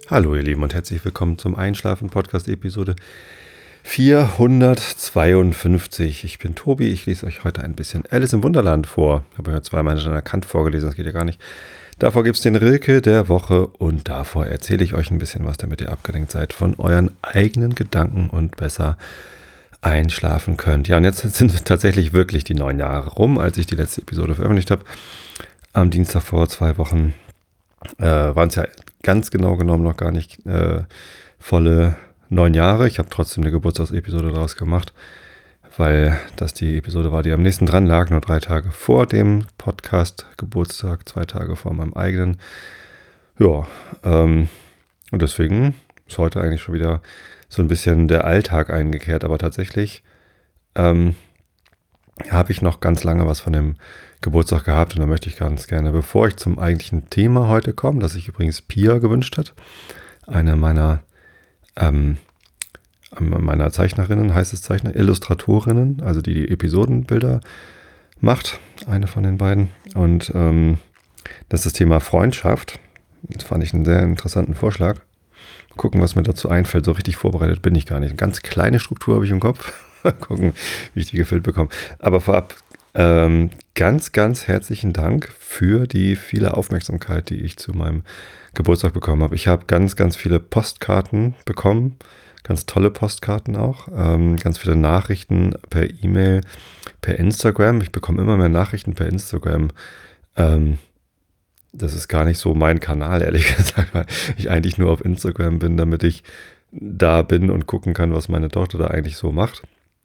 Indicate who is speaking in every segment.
Speaker 1: Hallo ihr Lieben und herzlich willkommen zum Einschlafen-Podcast-Episode 452. Ich bin Tobi, ich lese euch heute ein bisschen Alice im Wunderland vor. Ich habe ja zweimal schon erkannt vorgelesen, das geht ja gar nicht. Davor gibt es den Rilke der Woche und davor erzähle ich euch ein bisschen was, damit ihr abgelenkt seid von euren eigenen Gedanken und besser einschlafen könnt. Ja, und jetzt sind tatsächlich wirklich die 9 Jahre rum, als ich die letzte Episode veröffentlicht habe. Am Dienstag vor 2 Wochen waren es ja ganz genau genommen noch gar nicht volle 9 Jahre. Ich habe trotzdem eine Geburtstagsepisode daraus gemacht, weil das die Episode war, die am nächsten dran lag, nur 3 Tage vor dem Podcast-Geburtstag, 2 Tage vor meinem eigenen. Ja, und deswegen ist heute eigentlich schon wieder so ein bisschen der Alltag eingekehrt, aber tatsächlich habe ich noch ganz lange was von dem Geburtstag gehabt und da möchte ich ganz gerne, bevor ich zum eigentlichen Thema heute komme, das sich übrigens Pia gewünscht hat, eine meiner Zeichnerinnen, heißt es Zeichner, Illustratorinnen, also die Episodenbilder macht, eine von den beiden. Und das ist das Thema Freundschaft. Das fand ich einen sehr interessanten Vorschlag. Mal gucken, was mir dazu einfällt. So richtig vorbereitet bin ich gar nicht. Eine ganz kleine Struktur habe ich im Kopf. Mal gucken, wie ich die gefüllt bekomme. Aber vorab, ganz, ganz herzlichen Dank für die viele Aufmerksamkeit, die ich zu meinem Geburtstag bekommen habe. Ich habe ganz, ganz viele Postkarten bekommen, ganz tolle Postkarten auch, ganz viele Nachrichten per E-Mail, per Instagram. Ich bekomme immer mehr Nachrichten per Instagram. Das ist gar nicht so mein Kanal, ehrlich gesagt, weil ich eigentlich nur auf Instagram bin, damit ich da bin und gucken kann, was meine Tochter da eigentlich so macht.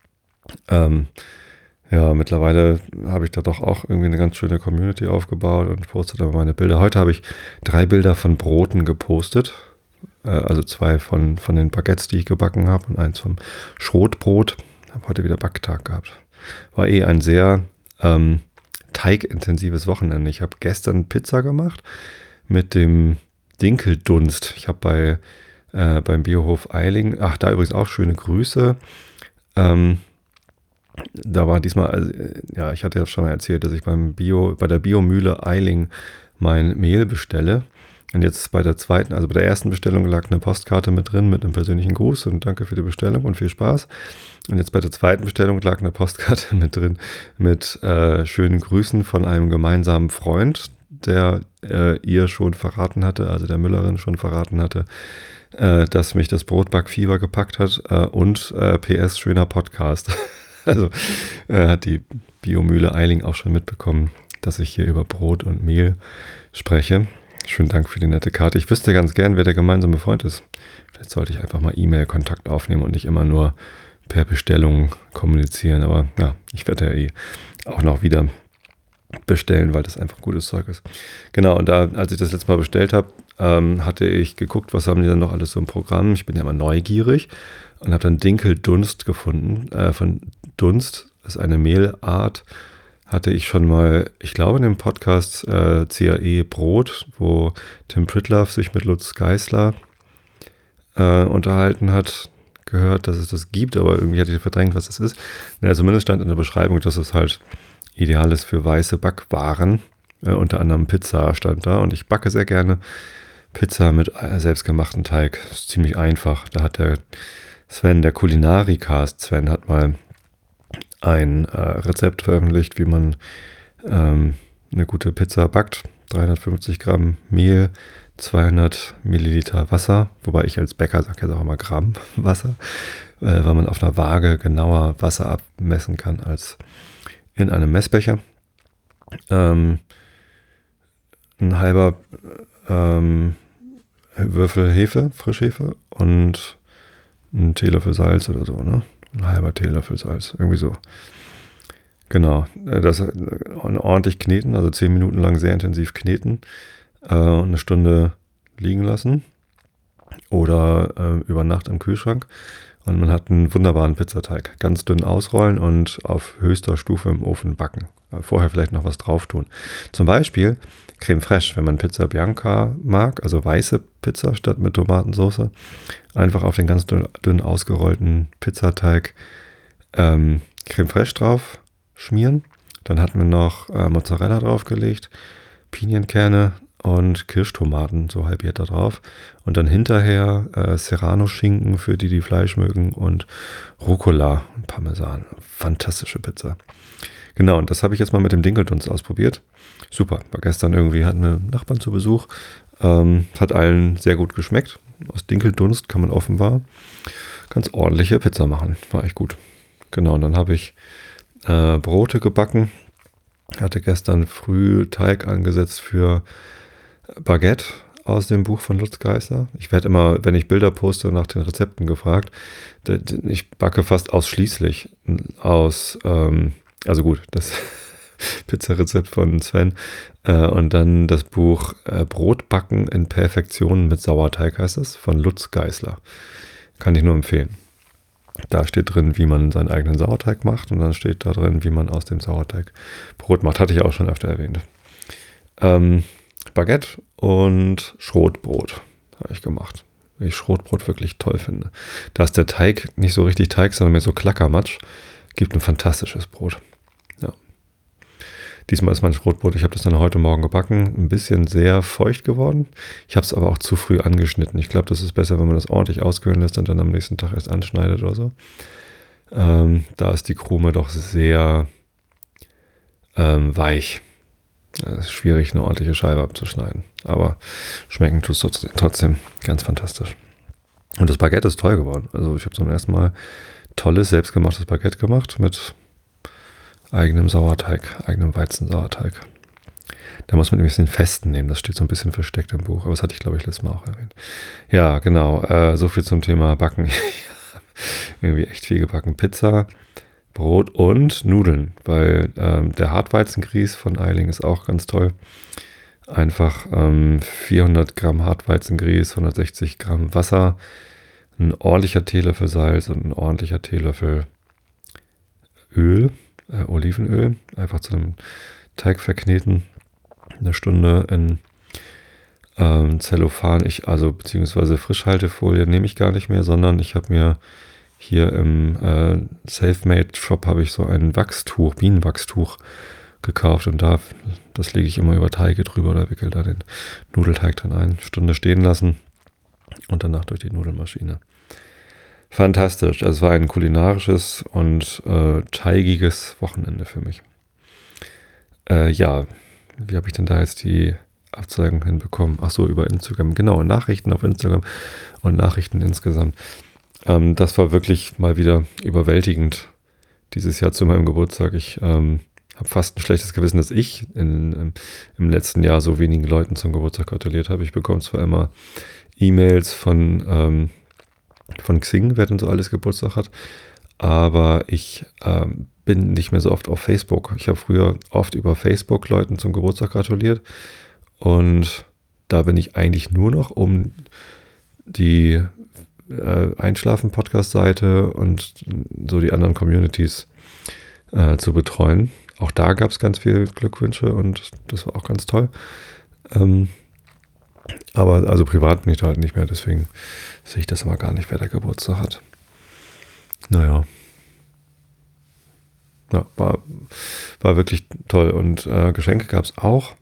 Speaker 1: Ja, mittlerweile habe ich da doch auch irgendwie eine ganz schöne Community aufgebaut und poste da meine Bilder. Heute habe ich 3 Bilder von Broten gepostet. Also 2 von den Baguettes, die ich gebacken habe und 1 vom Schrotbrot. Ich habe heute wieder Backtag gehabt. War ein sehr teigintensives Wochenende. Ich habe gestern Pizza gemacht mit dem Dinkeldunst. Ich habe beim Biohof Eiling, da übrigens auch schöne Grüße, da war diesmal, also, ja, ich hatte ja schon mal erzählt, dass ich bei der Biomühle Eiling mein Mehl bestelle. Und jetzt bei der ersten Bestellung lag eine Postkarte mit drin mit einem persönlichen Gruß und danke für die Bestellung und viel Spaß. Und jetzt bei der zweiten Bestellung lag eine Postkarte mit drin mit schönen Grüßen von einem gemeinsamen Freund, der ihr schon verraten hatte, also der Müllerin schon verraten hatte, dass mich das Brotbackfieber gepackt hat und PS, schöner Podcast. Also hat die Biomühle Eiling auch schon mitbekommen, dass ich hier über Brot und Mehl spreche. Schönen Dank für die nette Karte. Ich wüsste ganz gern, wer der gemeinsame Freund ist. Vielleicht sollte ich einfach mal E-Mail-Kontakt aufnehmen und nicht immer nur per Bestellung kommunizieren. Aber ja, ich werde ja auch noch wieder bestellen, weil das einfach gutes Zeug ist. Genau, und da, als ich das letzte Mal bestellt habe, hatte ich geguckt, was haben die dann noch alles so im Programm. Ich bin ja immer neugierig und habe dann Dinkeldunst gefunden. Von Dunst ist eine Mehlart, hatte ich schon mal, ich glaube in dem Podcast CAE Brot, wo Tim Pritlove sich mit Lutz Geisler unterhalten hat, gehört, dass es das gibt, aber irgendwie hatte ich verdrängt, was das ist. Ja, zumindest stand in der Beschreibung, dass es halt ideal ist für weiße Backwaren, unter anderem Pizza stand da und ich backe sehr gerne Pizza mit selbstgemachten Teig. Das ist ziemlich einfach. Da hat der Sven, der Kulinarikast Sven, hat mal ein Rezept veröffentlicht, wie man eine gute Pizza backt. 350 Gramm Mehl, 200 Milliliter Wasser, wobei ich als Bäcker sage jetzt auch immer Gramm Wasser, weil man auf einer Waage genauer Wasser abmessen kann als in einem Messbecher. Ein halber Würfel Hefe, Frischhefe und ein Teelöffel Salz oder so, ne? Ein halber Teelöffel Salz, irgendwie so. Genau, das ordentlich kneten, also 10 Minuten lang sehr intensiv kneten und eine Stunde liegen lassen oder über Nacht im Kühlschrank. Und man hat einen wunderbaren Pizzateig. Ganz dünn ausrollen und auf höchster Stufe im Ofen backen. Vorher vielleicht noch was drauf tun. Zum Beispiel Creme Fraiche, wenn man Pizza Bianca mag, also weiße Pizza statt mit Tomatensauce. Einfach auf den ganz dünn ausgerollten Pizzateig Creme Fraiche drauf schmieren. Dann hatten wir noch Mozzarella draufgelegt, Pinienkerne und Kirschtomaten so halbiert da drauf. Und dann hinterher Serrano-Schinken für die Fleisch mögen und Rucola und Parmesan. Fantastische Pizza. Genau, und das habe ich jetzt mal mit dem Dinkeldunst ausprobiert. Super, war gestern irgendwie, hatten wir Nachbarn zu Besuch. Hat allen sehr gut geschmeckt. Aus Dinkeldunst kann man offenbar ganz ordentliche Pizza machen. War echt gut. Genau, und dann habe ich Brote gebacken. Hatte gestern früh Teig angesetzt für Baguette aus dem Buch von Lutz Geisler. Ich werde immer, wenn ich Bilder poste, nach den Rezepten gefragt. Ich backe fast ausschließlich aus, also gut, das Pizzarezept von Sven und dann das Buch Brotbacken in Perfektion mit Sauerteig heißt es, von Lutz Geisler. Kann ich nur empfehlen. Da steht drin, wie man seinen eigenen Sauerteig macht und dann steht da drin, wie man aus dem Sauerteig Brot macht. Hatte ich auch schon öfter erwähnt. Baguette und Schrotbrot habe ich gemacht. Weil ich Schrotbrot wirklich toll finde. Da ist der Teig nicht so richtig Teig, sondern mehr so Klackermatsch. Gibt ein fantastisches Brot. Ja. Diesmal ist mein Schrotbrot, ich habe das dann heute Morgen gebacken, ein bisschen sehr feucht geworden. Ich habe es aber auch zu früh angeschnitten. Ich glaube, das ist besser, wenn man das ordentlich auskühlen lässt und dann am nächsten Tag erst anschneidet oder so. Da ist die Krume doch sehr weich. Es ist schwierig, eine ordentliche Scheibe abzuschneiden. Aber schmecken tut es trotzdem ganz fantastisch. Und das Baguette ist toll geworden. Also ich habe zum ersten Mal tolles, selbstgemachtes Baguette gemacht mit eigenem Sauerteig, eigenem Weizensauerteig. Da muss man nämlich den festen nehmen. Das steht so ein bisschen versteckt im Buch. Aber das hatte ich, glaube ich, letztes Mal auch erwähnt. Ja, genau. So viel zum Thema Backen. Irgendwie echt viel gebacken. Pizza, Brot und Nudeln. Weil der Hartweizengrieß von Eiling ist auch ganz toll. Einfach 400 Gramm Hartweizengrieß, 160 Gramm Wasser, ein ordentlicher Teelöffel Salz und ein ordentlicher Teelöffel Öl, Olivenöl. Einfach zu einem Teig verkneten. Eine Stunde in Zellophan, beziehungsweise Frischhaltefolie nehme ich gar nicht mehr, sondern ich habe mir hier im Selfmade-Shop habe ich so ein Wachstuch, Bienenwachstuch gekauft und das lege ich immer über Teige drüber oder wickel da den Nudelteig dann eine Stunde stehen lassen und danach durch die Nudelmaschine. Fantastisch. Also es war ein kulinarisches und teigiges Wochenende für mich. Ja, wie habe ich denn da jetzt die Abzeigung hinbekommen? Ach so, über Instagram. Genau, Nachrichten auf Instagram und Nachrichten insgesamt. Das war wirklich mal wieder überwältigend dieses Jahr zu meinem Geburtstag. Ich habe fast ein schlechtes Gewissen, dass ich im letzten Jahr so wenigen Leuten zum Geburtstag gratuliert habe. Ich bekomme zwar immer E-Mails von Xing, wer denn so alles Geburtstag hat, aber ich bin nicht mehr so oft auf Facebook. Ich habe früher oft über Facebook Leuten zum Geburtstag gratuliert und da bin ich eigentlich nur noch um die Einschlafen-Podcast-Seite und so die anderen Communities zu betreuen. Auch da gab es ganz viele Glückwünsche und das war auch ganz toll. Aber also privat bin ich da halt nicht mehr, deswegen sehe ich das immer gar nicht, wer der Geburtstag hat. Naja. Ja, war wirklich toll. Und Geschenke gab es auch.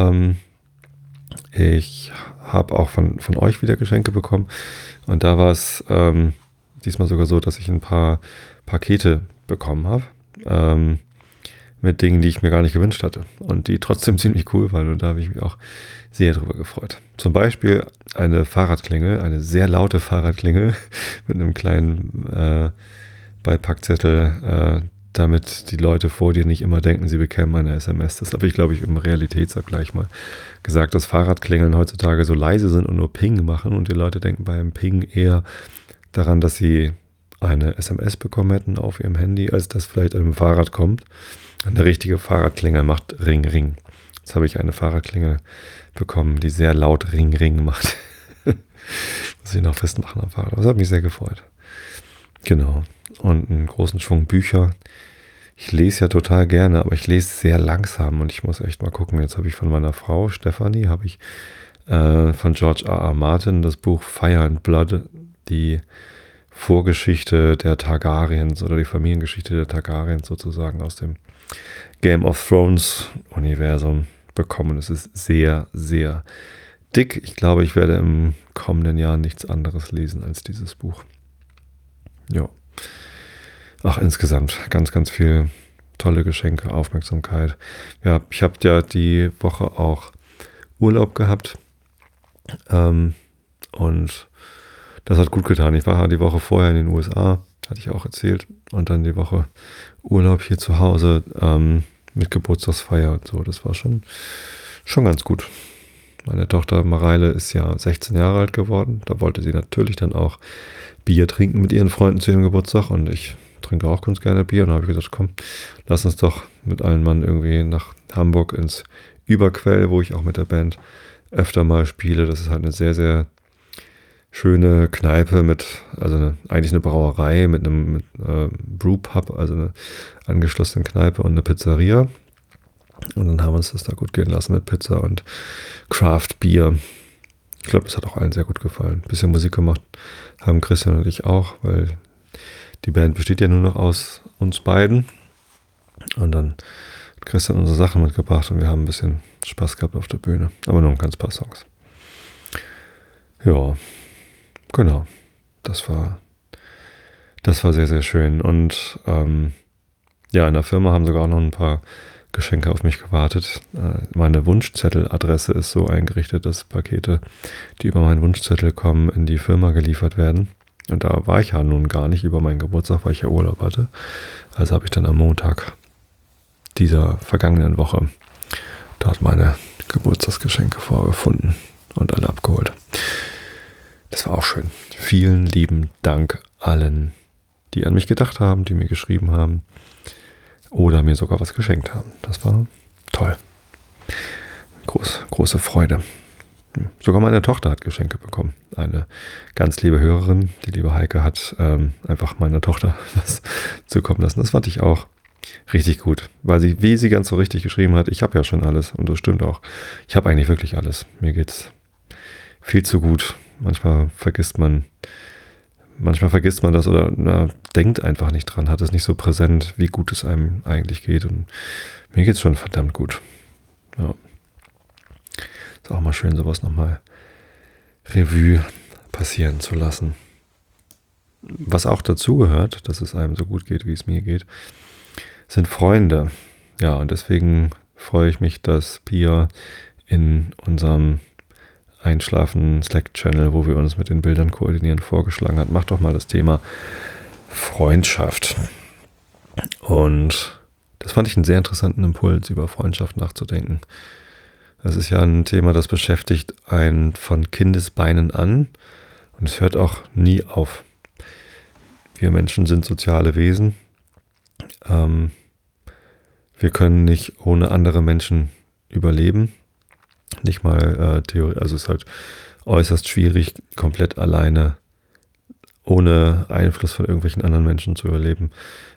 Speaker 1: Ich habe auch von euch wieder Geschenke bekommen. Und da war es diesmal sogar so, dass ich ein paar Pakete bekommen habe. Mit Dingen, die ich mir gar nicht gewünscht hatte. Und die trotzdem ziemlich cool waren. Und da habe ich mich auch sehr drüber gefreut. Zum Beispiel eine Fahrradklingel, eine sehr laute Fahrradklingel mit einem kleinen Beipackzettel, damit die Leute vor dir nicht immer denken, sie bekämen eine SMS. Das habe ich, glaube ich, im Realitätsabgleich mal gesagt, dass Fahrradklingeln heutzutage so leise sind und nur Ping machen und die Leute denken beim Ping eher daran, dass sie eine SMS bekommen hätten auf ihrem Handy, als dass vielleicht einem Fahrrad kommt. Eine richtige Fahrradklingel macht Ring, Ring. Jetzt habe ich eine Fahrradklingel bekommen, die sehr laut Ring, Ring macht. Muss ich noch festmachen am Fahrrad. Das hat mich sehr gefreut. Genau. Und einen großen Schwung Bücher. Ich lese ja total gerne, aber ich lese sehr langsam und ich muss echt mal gucken. Jetzt habe ich von meiner Frau Stefanie, habe ich von George R.R. Martin das Buch Fire and Blood, die Vorgeschichte der Targaryens oder die Familiengeschichte der Targaryens sozusagen aus dem Game of Thrones Universum bekommen. Es ist sehr, sehr dick. Ich glaube, ich werde im kommenden Jahr nichts anderes lesen als dieses Buch. Ja. Ach, insgesamt ganz, ganz viel tolle Geschenke, Aufmerksamkeit. Ja, ich habe ja die Woche auch Urlaub gehabt. Und das hat gut getan. Ich war die Woche vorher in den USA, hatte ich auch erzählt. Und dann die Woche Urlaub hier zu Hause mit Geburtstagsfeier und so. Das war schon ganz gut. Meine Tochter Mareile ist ja 16 Jahre alt geworden. Da wollte sie natürlich dann auch Bier trinken mit ihren Freunden zu ihrem Geburtstag. Und ich trinke auch ganz gerne Bier. Und da habe ich gesagt, komm, lass uns doch mit allen Mann irgendwie nach Hamburg ins Überquell, wo ich auch mit der Band öfter mal spiele. Das ist halt eine sehr, sehr schöne Kneipe eigentlich eine Brauerei mit einem Brewpub, also eine angeschlossene Kneipe und eine Pizzeria. Und dann haben wir uns das da gut gehen lassen mit Pizza und Craft-Bier. Ich glaube, das hat auch allen sehr gut gefallen. Ein bisschen Musik gemacht haben Christian und ich auch, weil die Band besteht ja nur noch aus uns beiden. Und dann hat Christian unsere Sachen mitgebracht und wir haben ein bisschen Spaß gehabt auf der Bühne. Aber nur ein ganz paar Songs. Ja, genau. Das war sehr, sehr schön. Und in der Firma haben sogar auch noch ein paar Geschenke auf mich gewartet. Meine Wunschzetteladresse ist so eingerichtet, dass Pakete, die über meinen Wunschzettel kommen, in die Firma geliefert werden. Und da war ich ja nun gar nicht über meinen Geburtstag, weil ich ja Urlaub hatte. Also habe ich dann am Montag dieser vergangenen Woche dort meine Geburtstagsgeschenke vorgefunden und alle abgeholt. Das war auch schön. Vielen lieben Dank allen, die an mich gedacht haben, die mir geschrieben haben oder mir sogar was geschenkt haben. Das war toll. Große Freude. Sogar meine Tochter hat Geschenke bekommen. Eine ganz liebe Hörerin, die liebe Heike, hat einfach meiner Tochter was zukommen lassen. Das fand ich auch richtig gut, weil wie sie ganz so richtig geschrieben hat, ich habe ja schon alles und das stimmt auch. Ich habe eigentlich wirklich alles. Mir geht's viel zu gut. Manchmal vergisst man das oder denkt einfach nicht dran, hat es nicht so präsent, wie gut es einem eigentlich geht. Und mir geht's schon verdammt gut. Ja. Ist auch mal schön, sowas nochmal Revue passieren zu lassen. Was auch dazugehört, dass es einem so gut geht, wie es mir geht, sind Freunde. Ja, und deswegen freue ich mich, dass Pia in unserem Einschlafen-Slack-Channel, wo wir uns mit den Bildern koordinieren, vorgeschlagen hat, mach doch mal das Thema Freundschaft. Und das fand ich einen sehr interessanten Impuls, über Freundschaft nachzudenken. Das ist ja ein Thema, das beschäftigt einen von Kindesbeinen an und es hört auch nie auf. Wir Menschen sind soziale Wesen. Wir können nicht ohne andere Menschen überleben. Nicht mal Theorie, also es ist halt äußerst schwierig, komplett alleine, ohne Einfluss von irgendwelchen anderen Menschen zu überleben.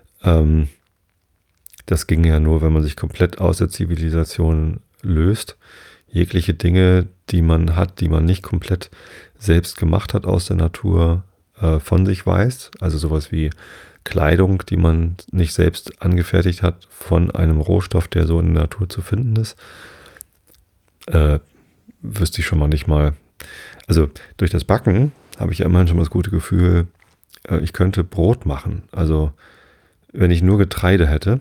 Speaker 1: Das ging ja nur, wenn man sich komplett aus der Zivilisation löst. Jegliche Dinge, die man hat, die man nicht komplett selbst gemacht hat aus der Natur, von sich weiß. Also sowas wie Kleidung, die man nicht selbst angefertigt hat, von einem Rohstoff, der so in der Natur zu finden ist. Wüsste ich schon mal nicht mal. Also durch das Backen habe ich ja immerhin schon mal das gute Gefühl, ich könnte Brot machen. Also wenn ich nur Getreide hätte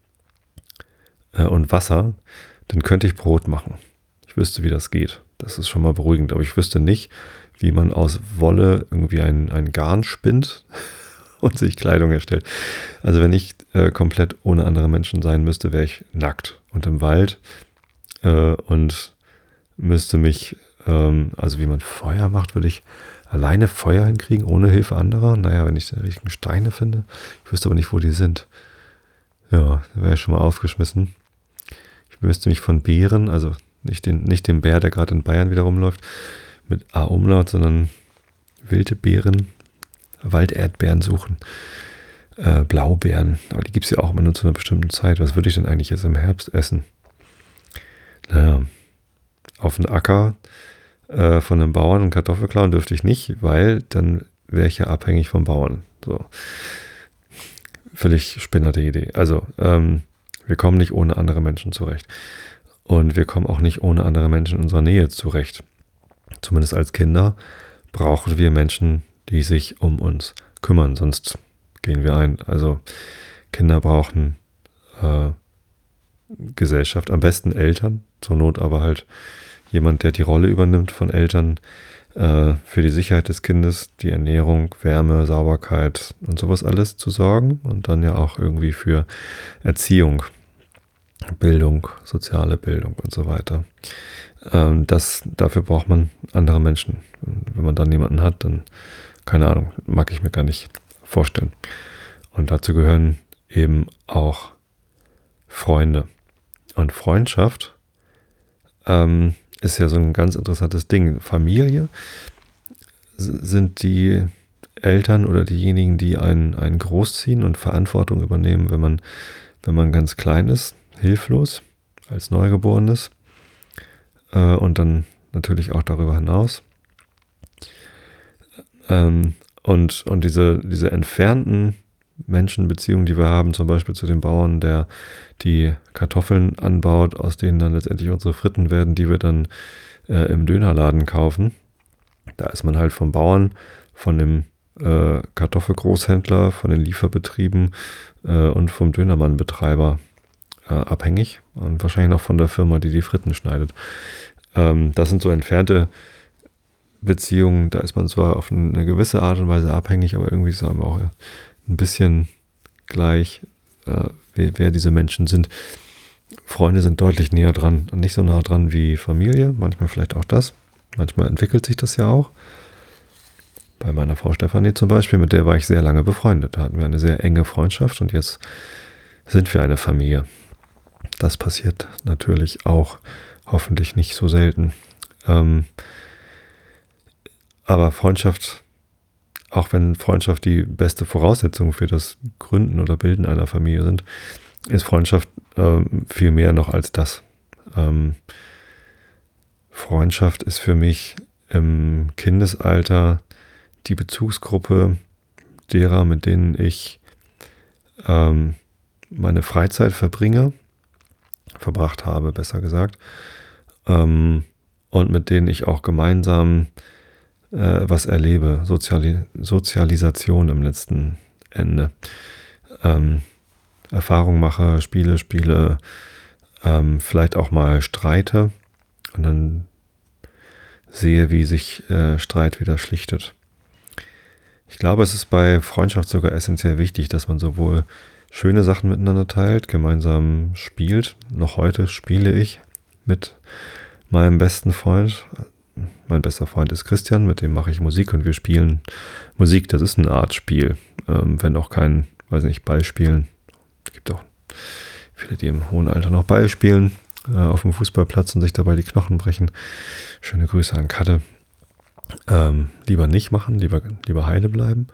Speaker 1: und Wasser, dann könnte ich Brot machen. Ich wüsste, wie das geht. Das ist schon mal beruhigend. Aber ich wüsste nicht, wie man aus Wolle irgendwie ein Garn spinnt und sich Kleidung erstellt. Also wenn ich komplett ohne andere Menschen sein müsste, wäre ich nackt und im Wald und müsste mich, also wie man Feuer macht, würde ich alleine Feuer hinkriegen, ohne Hilfe anderer. Naja, wenn ich die richtigen Steine finde. Ich wüsste aber nicht, wo die sind. Ja, da wäre ich schon mal aufgeschmissen. Ich müsste mich von Beeren, also nicht den Bär, der gerade in Bayern wieder rumläuft, mit A-Umlaut, sondern wilde Beeren, Walderdbeeren suchen. Blaubeeren, aber die gibt es ja auch immer nur zu einer bestimmten Zeit. Was würde ich denn eigentlich jetzt im Herbst essen? Naja, auf dem Acker von einem Bauern und Kartoffel klauen dürfte ich nicht, weil dann wäre ich ja abhängig vom Bauern. So. Völlig spinnerte Idee. Also, wir kommen nicht ohne andere Menschen zurecht. Und wir kommen auch nicht ohne andere Menschen in unserer Nähe zurecht. Zumindest als Kinder brauchen wir Menschen, die sich um uns kümmern, sonst gehen wir ein. Also Kinder brauchen Gesellschaft, am besten Eltern, zur Not aber halt jemand, der die Rolle übernimmt von Eltern für die Sicherheit des Kindes, die Ernährung, Wärme, Sauberkeit und sowas alles zu sorgen und dann ja auch irgendwie für Erziehung, Bildung, soziale Bildung und so weiter. Dafür braucht man andere Menschen. Wenn man dann jemanden hat, dann, keine Ahnung, mag ich mir gar nicht vorstellen. Und dazu gehören eben auch Freunde. Und Freundschaft ist ja so ein ganz interessantes Ding. Familie sind die Eltern oder diejenigen, die einen großziehen und Verantwortung übernehmen, wenn man ganz klein ist, hilflos, als Neugeborenes und dann natürlich auch darüber hinaus. Und diese entfernten Menschenbeziehungen, die wir haben, zum Beispiel zu dem Bauern, der die Kartoffeln anbaut, aus denen dann letztendlich unsere Fritten werden, die wir dann im Dönerladen kaufen. Da ist man halt vom Bauern, von dem Kartoffelgroßhändler, von den Lieferbetrieben und vom Dönermannbetreiber abhängig und wahrscheinlich auch von der Firma, die die Fritten schneidet. Das sind so entfernte Beziehungen, da ist man zwar auf eine gewisse Art und Weise abhängig, aber irgendwie ist es auch ein bisschen gleich, wer diese Menschen sind. Freunde sind deutlich näher dran und nicht so nah dran wie Familie, manchmal vielleicht auch das. Manchmal entwickelt sich das ja auch. Bei meiner Frau Stefanie zum Beispiel, mit der war ich sehr lange befreundet. Da hatten wir eine sehr enge Freundschaft und jetzt sind wir eine Familie. Das passiert natürlich auch hoffentlich nicht so selten. Aber Freundschaft, auch wenn Freundschaft die beste Voraussetzung für das Gründen oder Bilden einer Familie sind, ist Freundschaft viel mehr noch als das. Freundschaft ist für mich im Kindesalter die Bezugsgruppe derer, mit denen ich meine Freizeit verbracht habe, besser gesagt, und mit denen ich auch gemeinsam was erlebe, Sozialisation im letzten Ende, Erfahrung mache, Spiele, vielleicht auch mal streite und dann sehe, wie sich Streit wieder schlichtet. Ich glaube, es ist bei Freundschaft sogar essentiell wichtig, dass man sowohl schöne Sachen miteinander teilt, gemeinsam spielt. Noch heute spiele ich mit meinem besten Freund. Mein bester Freund ist Christian, mit dem mache ich Musik und wir spielen Musik. Das ist eine Art Spiel, wenn auch kein, weiß nicht, Ballspielen. Es gibt auch viele, die im hohen Alter noch Ball spielen auf dem Fußballplatz und sich dabei die Knochen brechen. Schöne Grüße an Katte. Lieber nicht machen, lieber heile bleiben.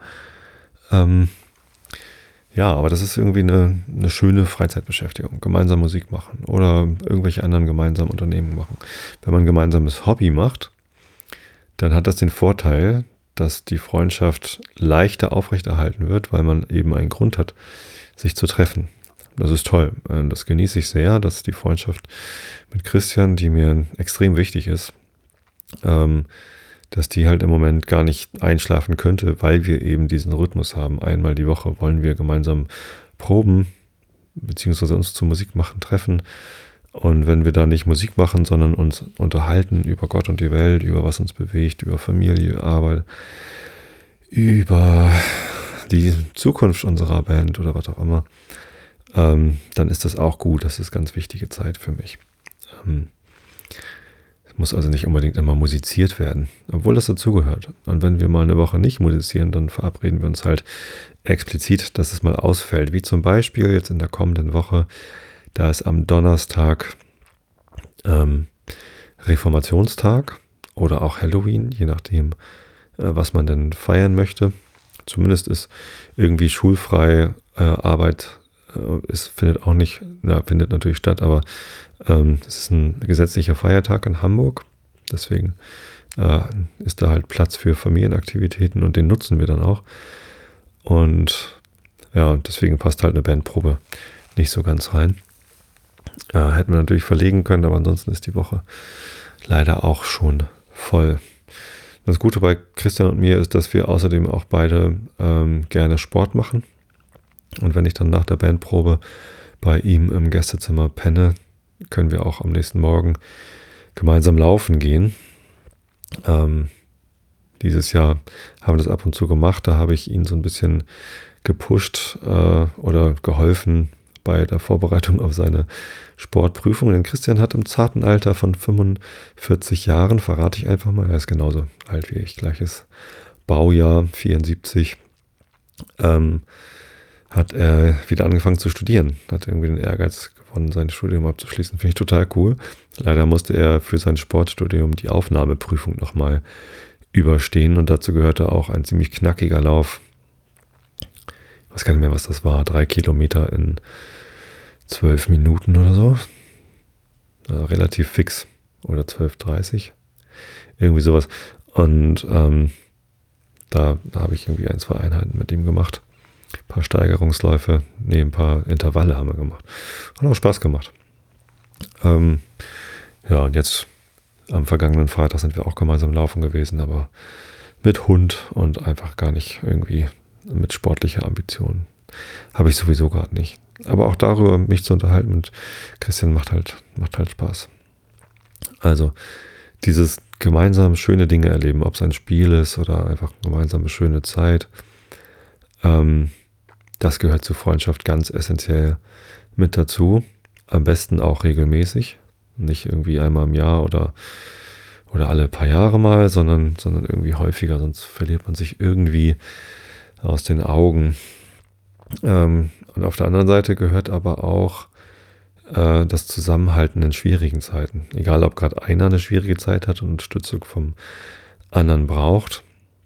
Speaker 1: Ja, aber das ist irgendwie eine schöne Freizeitbeschäftigung. Gemeinsam Musik machen oder irgendwelche anderen gemeinsamen Unternehmen machen. Wenn man ein gemeinsames Hobby macht, dann hat das den Vorteil, dass die Freundschaft leichter aufrechterhalten wird, weil man eben einen Grund hat, sich zu treffen. Das ist toll. Das genieße ich sehr, dass die Freundschaft mit Christian, die mir extrem wichtig ist, dass die halt im Moment gar nicht einschlafen könnte, weil wir eben diesen Rhythmus haben. Einmal die Woche wollen wir gemeinsam proben, beziehungsweise uns zu Musik machen treffen. Und wenn wir da nicht Musik machen, sondern uns unterhalten über Gott und die Welt, über was uns bewegt, über Familie, Arbeit, über die Zukunft unserer Band oder was auch immer, dann ist das auch gut. Das ist ganz wichtige Zeit für mich. Es muss also nicht unbedingt immer musiziert werden, obwohl das dazugehört. Und wenn wir mal eine Woche nicht musizieren, dann verabreden wir uns halt explizit, dass es mal ausfällt. Wie zum Beispiel jetzt in der kommenden Woche, da ist am Donnerstag Reformationstag oder auch Halloween, je nachdem, was man denn feiern möchte. Zumindest ist irgendwie schulfrei Arbeit, es findet natürlich statt, aber es ist ein gesetzlicher Feiertag in Hamburg. Deswegen ist da halt Platz für Familienaktivitäten und den nutzen wir dann auch. Und ja, deswegen passt halt eine Bandprobe nicht so ganz rein. Hätten wir natürlich verlegen können, aber ansonsten ist die Woche leider auch schon voll. Das Gute bei Christian und mir ist, dass wir außerdem auch beide gerne Sport machen. Und wenn ich dann nach der Bandprobe bei ihm im Gästezimmer penne, können wir auch am nächsten Morgen gemeinsam laufen gehen. Dieses Jahr haben wir das ab und zu gemacht. Da habe ich ihn so ein bisschen gepusht oder geholfen bei der Vorbereitung auf seine Sportprüfung. Denn Christian hat im zarten Alter von 45 Jahren, verrate ich einfach mal, er ist genauso alt wie ich, gleiches Baujahr, 74, hat er wieder angefangen zu studieren. Hat irgendwie den Ehrgeiz gewonnen, sein Studium abzuschließen. Finde ich total cool. Leider musste er für sein Sportstudium die Aufnahmeprüfung nochmal überstehen und dazu gehörte auch ein ziemlich knackiger Lauf. Ich weiß gar nicht mehr, was das war. 3 Kilometer in 12 Minuten oder so. Relativ fix. Oder 12:30. Irgendwie sowas. Und da habe ich irgendwie 1, 2 Einheiten mit ihm gemacht. Ein paar Steigerungsläufe, ein paar Intervalle haben wir gemacht. Hat auch Spaß gemacht. Ja, und jetzt am vergangenen Freitag sind wir auch gemeinsam laufen gewesen, aber mit Hund und einfach gar nicht irgendwie mit sportlicher Ambition. Habe ich sowieso gerade nicht. Aber auch darüber mich zu unterhalten mit Christian macht halt Spaß. Also dieses gemeinsam schöne Dinge erleben, ob es ein Spiel ist oder einfach gemeinsame schöne Zeit, das gehört zur Freundschaft ganz essentiell mit dazu. Am besten auch regelmäßig. Nicht irgendwie einmal im Jahr oder alle paar Jahre mal, sondern irgendwie häufiger, sonst verliert man sich irgendwie aus den Augen. Und auf der anderen Seite gehört aber auch das Zusammenhalten in schwierigen Zeiten. Egal, ob gerade einer eine schwierige Zeit hat und Unterstützung vom anderen braucht,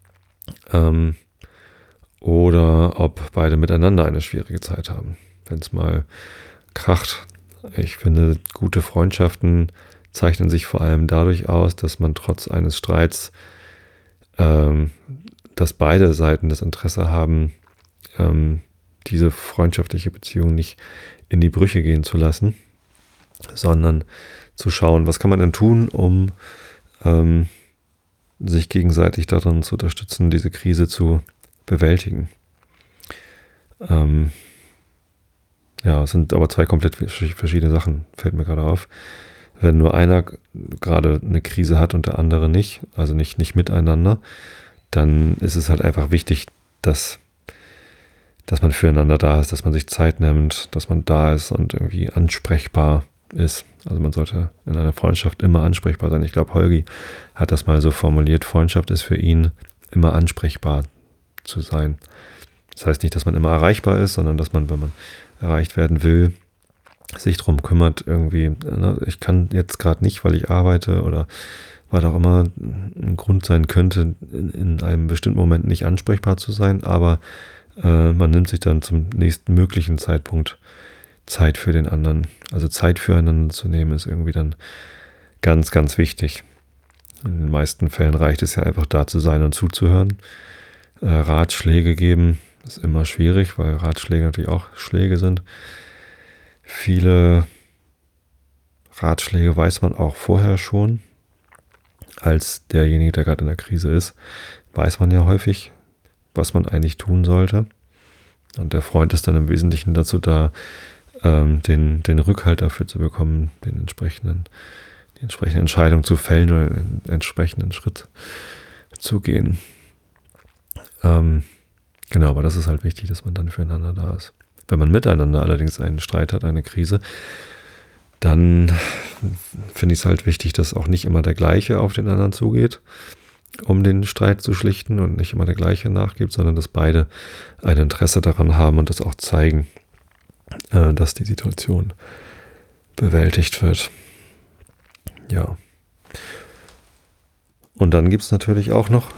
Speaker 1: oder ob beide miteinander eine schwierige Zeit haben. Wenn es mal kracht. Ich finde, gute Freundschaften zeichnen sich vor allem dadurch aus, dass man trotz eines Streits, dass beide Seiten das Interesse haben, diese freundschaftliche Beziehung nicht in die Brüche gehen zu lassen, sondern zu schauen, was kann man denn tun, um sich gegenseitig darin zu unterstützen, diese Krise zu bewältigen. Ja, es sind aber 2 komplett verschiedene Sachen, fällt mir gerade auf. Wenn nur einer gerade eine Krise hat und der andere nicht, also nicht miteinander, dann ist es halt einfach wichtig, dass man füreinander da ist, dass man sich Zeit nimmt, dass man da ist und irgendwie ansprechbar ist. Also man sollte in einer Freundschaft immer ansprechbar sein. Ich glaube, Holgi hat das mal so formuliert, Freundschaft ist für ihn immer ansprechbar zu sein. Das heißt nicht, dass man immer erreichbar ist, sondern dass man, wenn man erreicht werden will, sich drum kümmert, irgendwie, ich kann jetzt gerade nicht, weil ich arbeite oder was auch immer ein Grund sein könnte, in einem bestimmten Moment nicht ansprechbar zu sein, aber man nimmt sich dann zum nächsten möglichen Zeitpunkt Zeit für den anderen. Also Zeit füreinander zu nehmen, ist irgendwie dann ganz, ganz wichtig. In den meisten Fällen reicht es ja einfach, da zu sein und zuzuhören. Ratschläge geben ist immer schwierig, weil Ratschläge natürlich auch Schläge sind. Viele Ratschläge weiß man auch vorher schon. Als derjenige, der gerade in der Krise ist, weiß man ja häufig, was man eigentlich tun sollte. Und der Freund ist dann im Wesentlichen dazu da, den Rückhalt dafür zu bekommen, die entsprechende Entscheidung zu fällen oder den entsprechenden Schritt zu gehen. Genau, aber das ist halt wichtig, dass man dann füreinander da ist. Wenn man miteinander allerdings einen Streit hat, eine Krise, dann finde ich es halt wichtig, dass auch nicht immer der Gleiche auf den anderen zugeht, um den Streit zu schlichten und nicht immer der Gleiche nachgibt, sondern dass beide ein Interesse daran haben und das auch zeigen, dass die Situation bewältigt wird. Ja. Und dann gibt es natürlich auch noch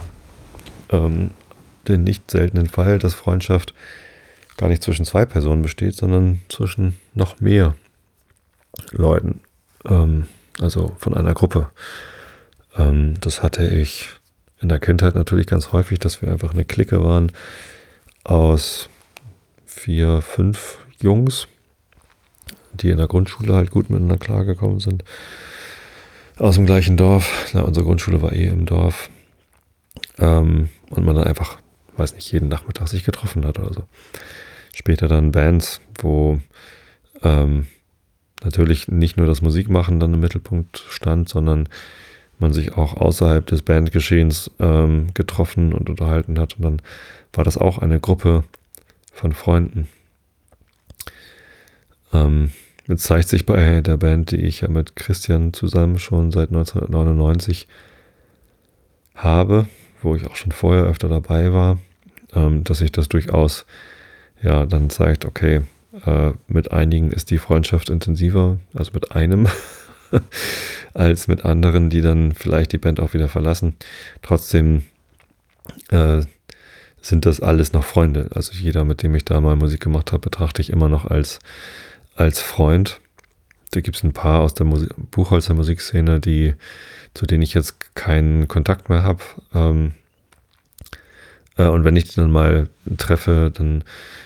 Speaker 1: den nicht seltenen Fall, dass Freundschaft gar nicht zwischen 2 Personen besteht, sondern zwischen noch mehr Leuten, also von einer Gruppe. Das hatte ich in der Kindheit natürlich ganz häufig, dass wir einfach eine Clique waren aus 4, 5 Jungs. die in der Grundschule halt gut miteinander klargekommen sind. Aus dem gleichen Dorf. Na, unsere Grundschule war im Dorf. Und man dann einfach, weiß nicht, jeden Nachmittag sich getroffen hat oder so. Später dann Bands, wo natürlich nicht nur das Musikmachen dann im Mittelpunkt stand, sondern man sich auch außerhalb des Bandgeschehens getroffen und unterhalten hat. Und dann war das auch eine Gruppe von Freunden. Jetzt zeigt sich bei der Band, die ich ja mit Christian zusammen schon seit 1999 habe, wo ich auch schon vorher öfter dabei war, dass sich das durchaus ja dann zeigt, okay, mit einigen ist die Freundschaft intensiver, also mit einem, als mit anderen, die dann vielleicht die Band auch wieder verlassen. Trotzdem sind das alles noch Freunde. Also jeder, mit dem ich da mal Musik gemacht habe, betrachte ich immer noch als Freund. Da gibt es ein paar aus der Buchholzer Musikszene, zu denen ich jetzt keinen Kontakt mehr habe. Und wenn ich die dann mal treffe, dann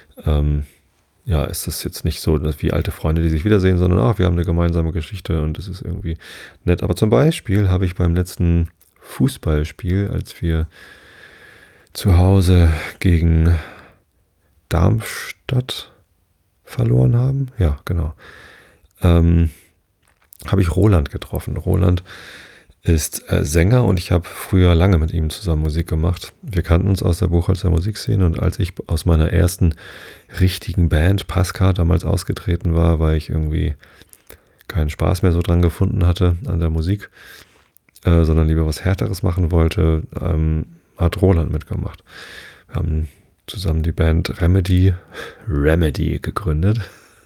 Speaker 1: ist das jetzt nicht so wie alte Freunde, die sich wiedersehen, sondern wir haben eine gemeinsame Geschichte und das ist irgendwie nett. Aber zum Beispiel habe ich beim letzten Fußballspiel, als wir zu Hause gegen Darmstadt verloren haben, ja, genau, habe ich Roland getroffen. Roland ist Sänger und ich habe früher lange mit ihm zusammen Musik gemacht. Wir kannten uns aus der Buchholzer Musikszene und als ich aus meiner ersten richtigen Band, Pasca, damals ausgetreten war, weil ich irgendwie keinen Spaß mehr so dran gefunden hatte an der Musik, sondern lieber was Härteres machen wollte, hat Roland mitgemacht. Wir haben zusammen die Band Remedy gegründet.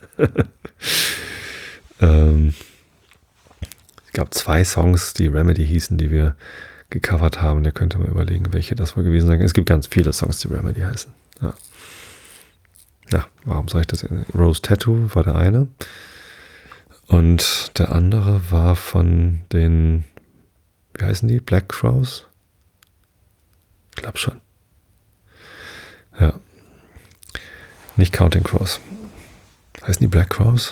Speaker 1: Es gab 2 Songs, die Remedy hießen, die wir gecovert haben. Ihr könnt mal überlegen, welche das wohl gewesen sein. Es gibt ganz viele Songs, die Remedy heißen. Ja, warum soll ich das? Rose Tattoo war der eine. Und der andere war von den, wie heißen die? Black Crowes? Ich glaube schon. Ja. Nicht Counting Crows. Heißen die Black Crowes?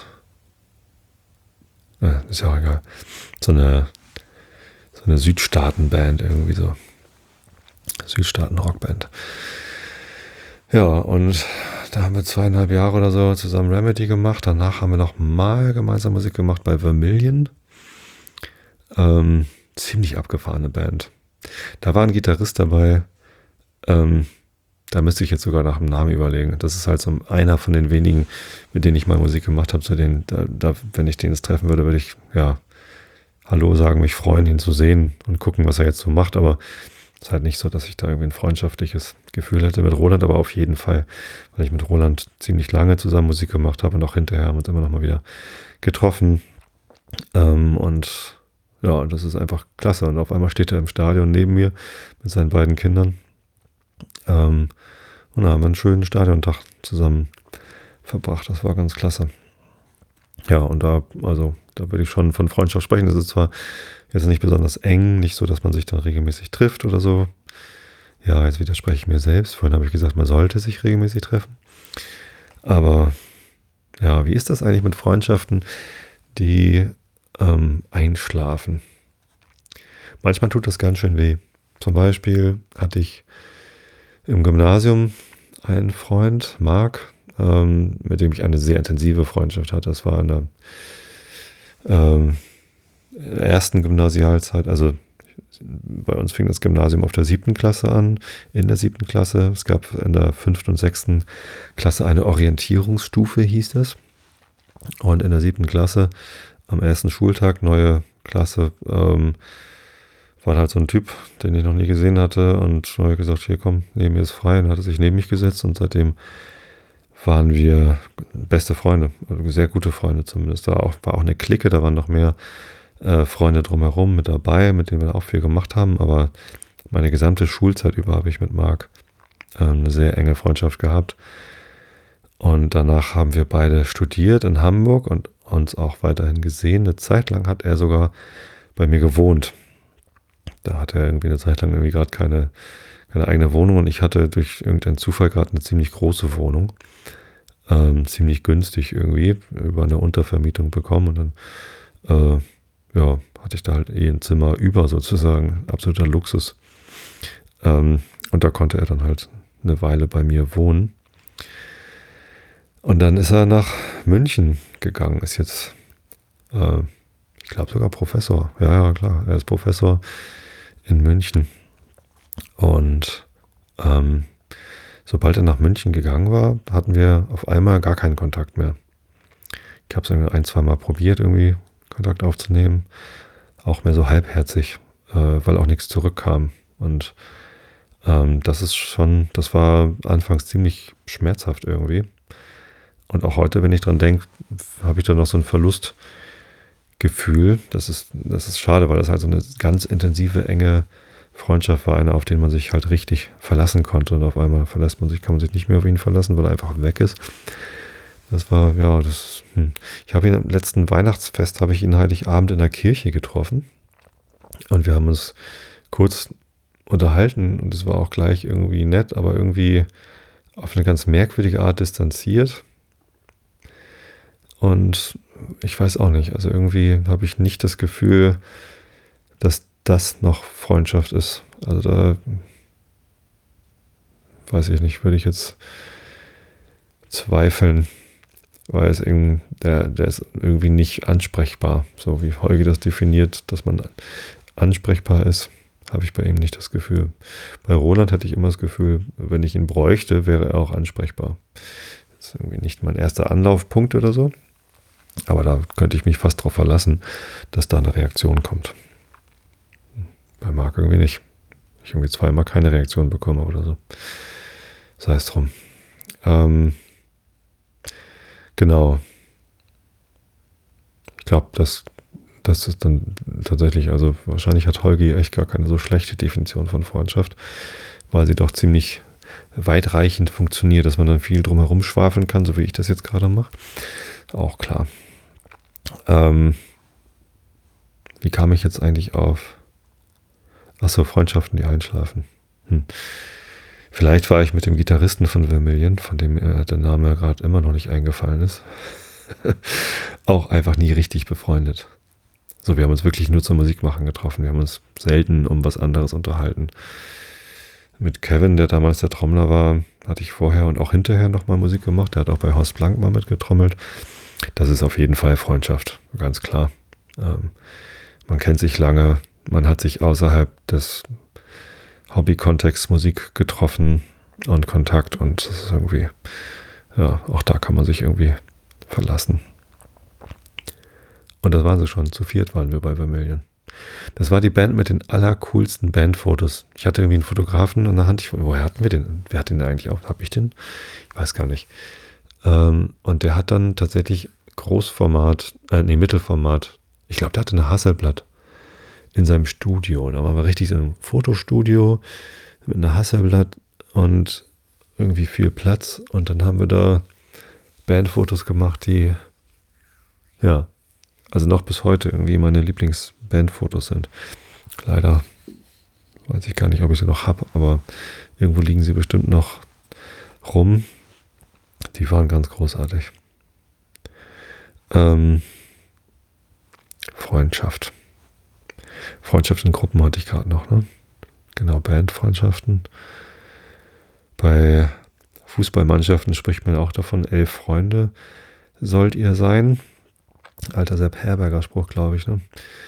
Speaker 1: Ist ja auch egal. So eine Südstaaten-Band irgendwie so. Südstaaten-Rockband. Ja, und da haben wir 2,5 Jahre oder so zusammen Remedy gemacht. Danach haben wir noch mal gemeinsam Musik gemacht bei Vermilion. Ziemlich abgefahrene Band. Da war ein Gitarrist dabei. Da müsste ich jetzt sogar nach dem Namen überlegen. Das ist halt so einer von den wenigen, mit denen ich mal Musik gemacht habe, zu denen, wenn ich den jetzt treffen würde, würde ich, Hallo sagen, mich freuen, ihn zu sehen und gucken, was er jetzt so macht. Aber es ist halt nicht so, dass ich da irgendwie ein freundschaftliches Gefühl hätte mit Roland, aber auf jeden Fall, weil ich mit Roland ziemlich lange zusammen Musik gemacht habe und auch hinterher haben uns immer noch mal wieder getroffen. Und ja, das ist einfach klasse. Und auf einmal steht er im Stadion neben mir mit seinen beiden Kindern. Und da haben wir einen schönen Stadiontag zusammen verbracht. Das war ganz klasse. Ja, und da würde ich schon von Freundschaft sprechen. Das ist zwar jetzt nicht besonders eng, nicht so, dass man sich dann regelmäßig trifft oder so. Ja, jetzt widerspreche ich mir selbst. Vorhin habe ich gesagt, man sollte sich regelmäßig treffen. Aber ja, wie ist das eigentlich mit Freundschaften, die einschlafen? Manchmal tut das ganz schön weh. Zum Beispiel hatte ich im Gymnasium einen Freund, Marc, mit dem ich eine sehr intensive Freundschaft hatte. Das war in der ersten Gymnasialzeit, also bei uns fing das Gymnasium auf der 7. Klasse an, in der 7. Klasse. Es gab in der 5. und 6. Klasse eine Orientierungsstufe, hieß das. Und in der 7. Klasse, am ersten Schultag, neue Klasse, war halt so ein Typ, den ich noch nie gesehen hatte und habe ich gesagt, hier komm, neben mir ist frei, und hat er sich neben mich gesetzt und seitdem waren wir beste Freunde, also sehr gute Freunde zumindest. Da war auch eine Clique, da waren noch mehr Freunde drumherum mit dabei, mit denen wir auch viel gemacht haben, aber meine gesamte Schulzeit über habe ich mit Marc eine sehr enge Freundschaft gehabt und danach haben wir beide studiert in Hamburg und uns auch weiterhin gesehen. Eine Zeit lang hat er sogar bei mir gewohnt. Da hatte er irgendwie eine Zeit lang irgendwie gerade keine eigene Wohnung und ich hatte durch irgendeinen Zufall gerade eine ziemlich große Wohnung. ziemlich günstig irgendwie über eine Untervermietung bekommen und dann ja, hatte ich da halt ein Zimmer über sozusagen, absoluter Luxus. Und da konnte er dann halt eine Weile bei mir wohnen. Und dann ist er nach München gegangen, ist jetzt, ich glaube sogar Professor. Ja, klar, er ist Professor in München. Und sobald er nach München gegangen war, hatten wir auf einmal gar keinen Kontakt mehr. Ich habe es irgendwie 1-2 Mal probiert, irgendwie Kontakt aufzunehmen. Auch mehr so halbherzig, weil auch nichts zurückkam. Und das war anfangs ziemlich schmerzhaft irgendwie. Und auch heute, wenn ich dran denke, habe ich da noch so ein Verlustgefühl. Das ist schade, weil das halt so eine ganz intensive, enge Freundschaft war, eine, auf den man sich halt richtig verlassen konnte. Und auf einmal kann man sich nicht mehr auf ihn verlassen, weil er einfach weg ist. Das war, ja, Ich habe ihn am letzten Weihnachtsfest, habe ich ihn Heiligabend in der Kirche getroffen. Und wir haben uns kurz unterhalten und es war auch gleich irgendwie nett, aber irgendwie auf eine ganz merkwürdige Art distanziert. Und ich weiß auch nicht, also irgendwie habe ich nicht das Gefühl, dass das noch Freundschaft ist. Also da weiß ich nicht, würde ich jetzt zweifeln, weil der ist irgendwie nicht ansprechbar. So wie Holgi das definiert, dass man ansprechbar ist, habe ich bei ihm nicht das Gefühl. Bei Roland hatte ich immer das Gefühl, wenn ich ihn bräuchte, wäre er auch ansprechbar. Das ist irgendwie nicht mein erster Anlaufpunkt oder so. Aber da könnte ich mich fast drauf verlassen, dass da eine Reaktion kommt. Bei Marc irgendwie nicht. Ich irgendwie 2-mal keine Reaktion bekomme oder so. Sei es drum. Genau. Ich glaube, das ist dann tatsächlich, also wahrscheinlich hat Holgi echt gar keine so schlechte Definition von Freundschaft, weil sie doch ziemlich weitreichend funktioniert, dass man dann viel drumherum schwafeln kann, so wie ich das jetzt gerade mache. Auch klar. Wie kam ich jetzt eigentlich auf? Achso, Freundschaften, die einschlafen. Vielleicht war ich mit dem Gitarristen von Vermilion, von dem der Name gerade immer noch nicht eingefallen ist, auch einfach nie richtig befreundet. So, wir haben uns wirklich nur zum Musikmachen getroffen. Wir haben uns selten um was anderes unterhalten. Mit Kevin, der damals der Trommler war, hatte ich vorher und auch hinterher nochmal Musik gemacht. Der hat auch bei Horst Blank mal mitgetrommelt. Das ist auf jeden Fall Freundschaft, ganz klar. Man kennt sich lange, man hat sich außerhalb des Hobby-Kontexts Musik getroffen und Kontakt und das ist irgendwie, ja, auch da kann man sich irgendwie verlassen. Und das waren sie schon, zu viert waren wir bei Vermilion. Das war die Band mit den allercoolsten Bandfotos. Ich hatte irgendwie einen Fotografen an der Hand. Woher hatten wir den? Wer hat den eigentlich auch? Hab ich den? Ich weiß gar nicht. Und der hat dann tatsächlich Mittelformat. Ich glaube, der hatte eine Hasselblad in seinem Studio. Da waren wir richtig in einem Fotostudio mit einer Hasselblad und irgendwie viel Platz. Und dann haben wir da Bandfotos gemacht, die, ja, also noch bis heute irgendwie meine Lieblingsbandfotos sind. Leider weiß ich gar nicht, ob ich sie noch habe, aber irgendwo liegen sie bestimmt noch rum. Die waren ganz großartig. Freundschaft. Freundschaft in Gruppen hatte ich gerade noch, ne? Genau, Bandfreundschaften. Bei Fußballmannschaften spricht man auch davon, 11 Freunde sollt ihr sein. Alter Sepp Herberger Spruch, glaube ich, ne?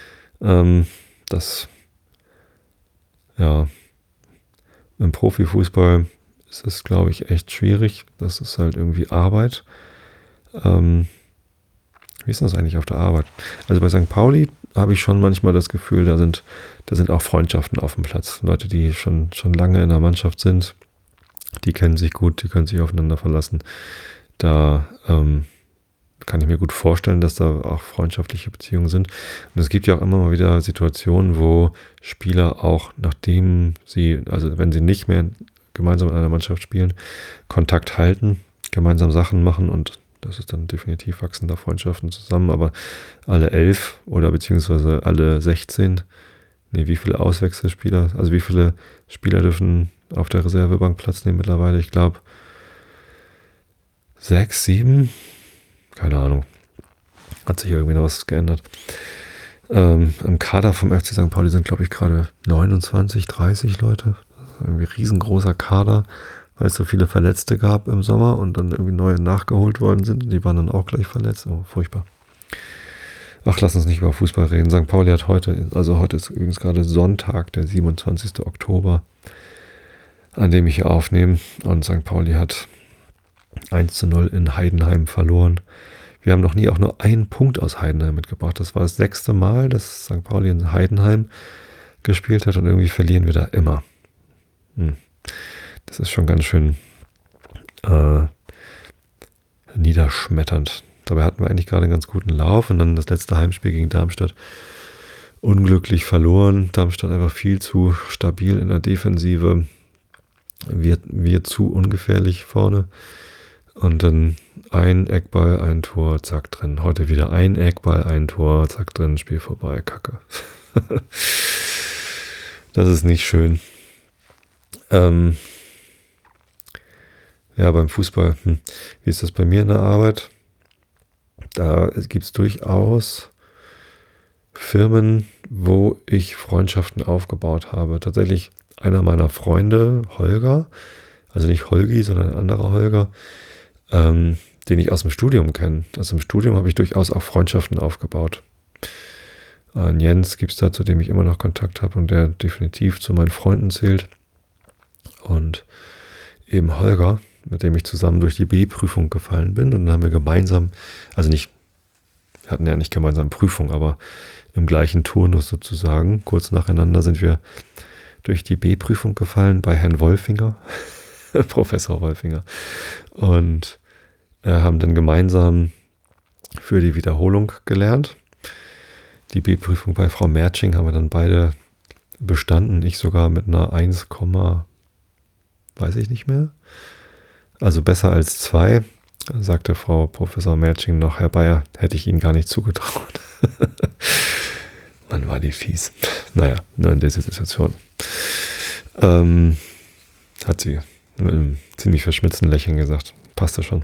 Speaker 1: Ja, im Profifußball ist es, glaube ich, echt schwierig. Das ist halt irgendwie Arbeit. Wie ist das eigentlich auf der Arbeit? Also bei St. Pauli habe ich schon manchmal das Gefühl, da sind auch Freundschaften auf dem Platz. Leute, die schon lange in der Mannschaft sind, die kennen sich gut, die können sich aufeinander verlassen. Da kann ich mir gut vorstellen, dass da auch freundschaftliche Beziehungen sind. Und es gibt ja auch immer mal wieder Situationen, wo Spieler auch, nachdem also wenn sie nicht mehr gemeinsam in einer Mannschaft spielen, Kontakt halten, gemeinsam Sachen machen und das ist dann definitiv wachsender Freundschaften zusammen, aber alle 11 oder beziehungsweise alle 16, wie viele Auswechselspieler, also wie viele Spieler dürfen auf der Reservebank Platz nehmen mittlerweile? Ich glaube 6, 7, keine Ahnung. Hat sich irgendwie noch was geändert. Im Kader vom FC St. Pauli sind, glaube ich, gerade 29, 30 Leute. Irgendwie riesengroßer Kader, weil es so viele Verletzte gab im Sommer und dann irgendwie neue nachgeholt worden sind. Und die waren dann auch gleich verletzt. Oh, furchtbar. Ach, lass uns nicht über Fußball reden. St. Pauli hat heute ist übrigens gerade Sonntag, der 27. Oktober, an dem ich hier aufnehme. Und St. Pauli hat 1:0 in Heidenheim verloren. Wir haben noch nie auch nur einen Punkt aus Heidenheim mitgebracht. Das war das 6. Mal, dass St. Pauli in Heidenheim gespielt hat und irgendwie verlieren wir da immer. Das ist schon ganz schön niederschmetternd. Dabei hatten wir eigentlich gerade einen ganz guten Lauf und dann das letzte Heimspiel gegen Darmstadt unglücklich verloren. Darmstadt einfach viel zu stabil in der Defensive. Wir zu ungefährlich vorne. Und dann ein Eckball, ein Tor, zack drin. Heute wieder ein Eckball, ein Tor, zack drin, Spiel vorbei, Kacke. Das ist nicht schön. Ja, beim Fußball, wie ist das bei mir in der Arbeit? Da gibt es durchaus Firmen, wo ich Freundschaften aufgebaut habe. Tatsächlich einer meiner Freunde, Holger, also nicht Holgi, sondern ein anderer Holger, den ich aus dem Studium kenne. Also im Studium habe ich durchaus auch Freundschaften aufgebaut. Jens gibt es da, zu dem ich immer noch Kontakt habe und der definitiv zu meinen Freunden zählt. Und eben Holger, mit dem ich zusammen durch die B-Prüfung gefallen bin. Und dann haben wir gemeinsam, also nicht, wir hatten ja nicht gemeinsam Prüfung, aber im gleichen Turnus sozusagen, kurz nacheinander sind wir durch die B-Prüfung gefallen bei Herrn Wolfinger, Professor Wolfinger. Und haben dann gemeinsam für die Wiederholung gelernt. Die B-Prüfung bei Frau Mertsching haben wir dann beide bestanden. Ich sogar mit einer 1, weiß ich nicht mehr. Also besser als 2, sagte Frau Professor Mertsching noch. Herr Bayer, hätte ich Ihnen gar nicht zugetraut. Mann, war die fies. Naja, nur in dieser Situation. Hat sie mit einem ziemlich verschmitzten Lächeln gesagt. Passte schon.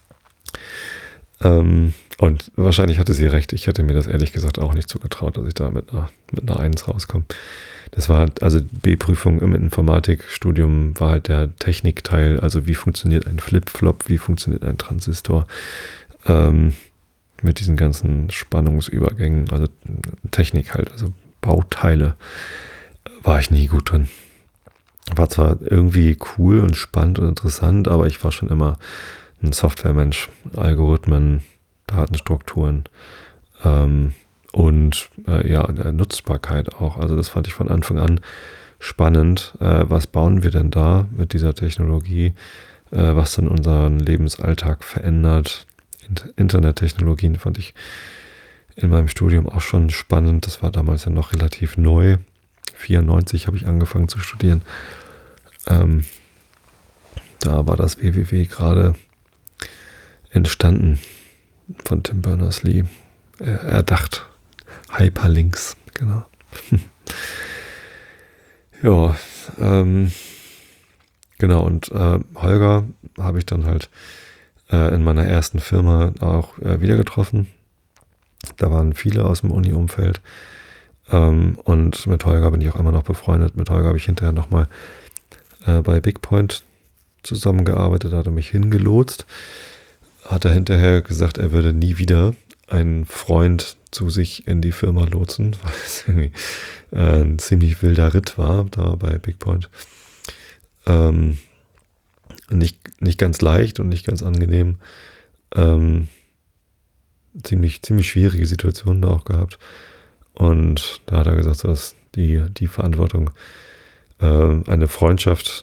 Speaker 1: Und wahrscheinlich hatte sie recht. Ich hätte mir das ehrlich gesagt auch nicht zugetraut, dass ich da mit einer 1 rauskomme. Das war, also B-Prüfung im Informatikstudium war halt der Technikteil, also wie funktioniert ein Flip-Flop, wie funktioniert ein Transistor, mit diesen ganzen Spannungsübergängen, also Technik halt, also Bauteile, war ich nie gut drin. War zwar irgendwie cool und spannend und interessant, aber ich war schon immer ein Softwaremensch, Algorithmen, Datenstrukturen, und Nutzbarkeit auch. Also das fand ich von Anfang an spannend. Was bauen wir denn da mit dieser Technologie, was dann unseren Lebensalltag verändert? Internettechnologien fand ich in meinem Studium auch schon spannend. Das war damals ja noch relativ neu. 1994 habe ich angefangen zu studieren. Da war das WWW gerade entstanden von Tim Berners-Lee. Erdacht. Hyperlinks, genau. Ja, genau, und Holger habe ich dann halt in meiner ersten Firma auch wieder getroffen. Da waren viele aus dem Uni-Umfeld. Und mit Holger bin ich auch immer noch befreundet. Mit Holger habe ich hinterher nochmal bei BigPoint zusammengearbeitet, da hat er mich hingelotst. Hat er hinterher gesagt, er würde nie wieder einen Freund zu sich in die Firma lotsen, weil es irgendwie ein ziemlich wilder Ritt war, da bei BigPoint. Nicht ganz leicht und nicht ganz angenehm. Ziemlich schwierige Situationen da auch gehabt. Und da hat er gesagt, dass die Verantwortung, eine Freundschaft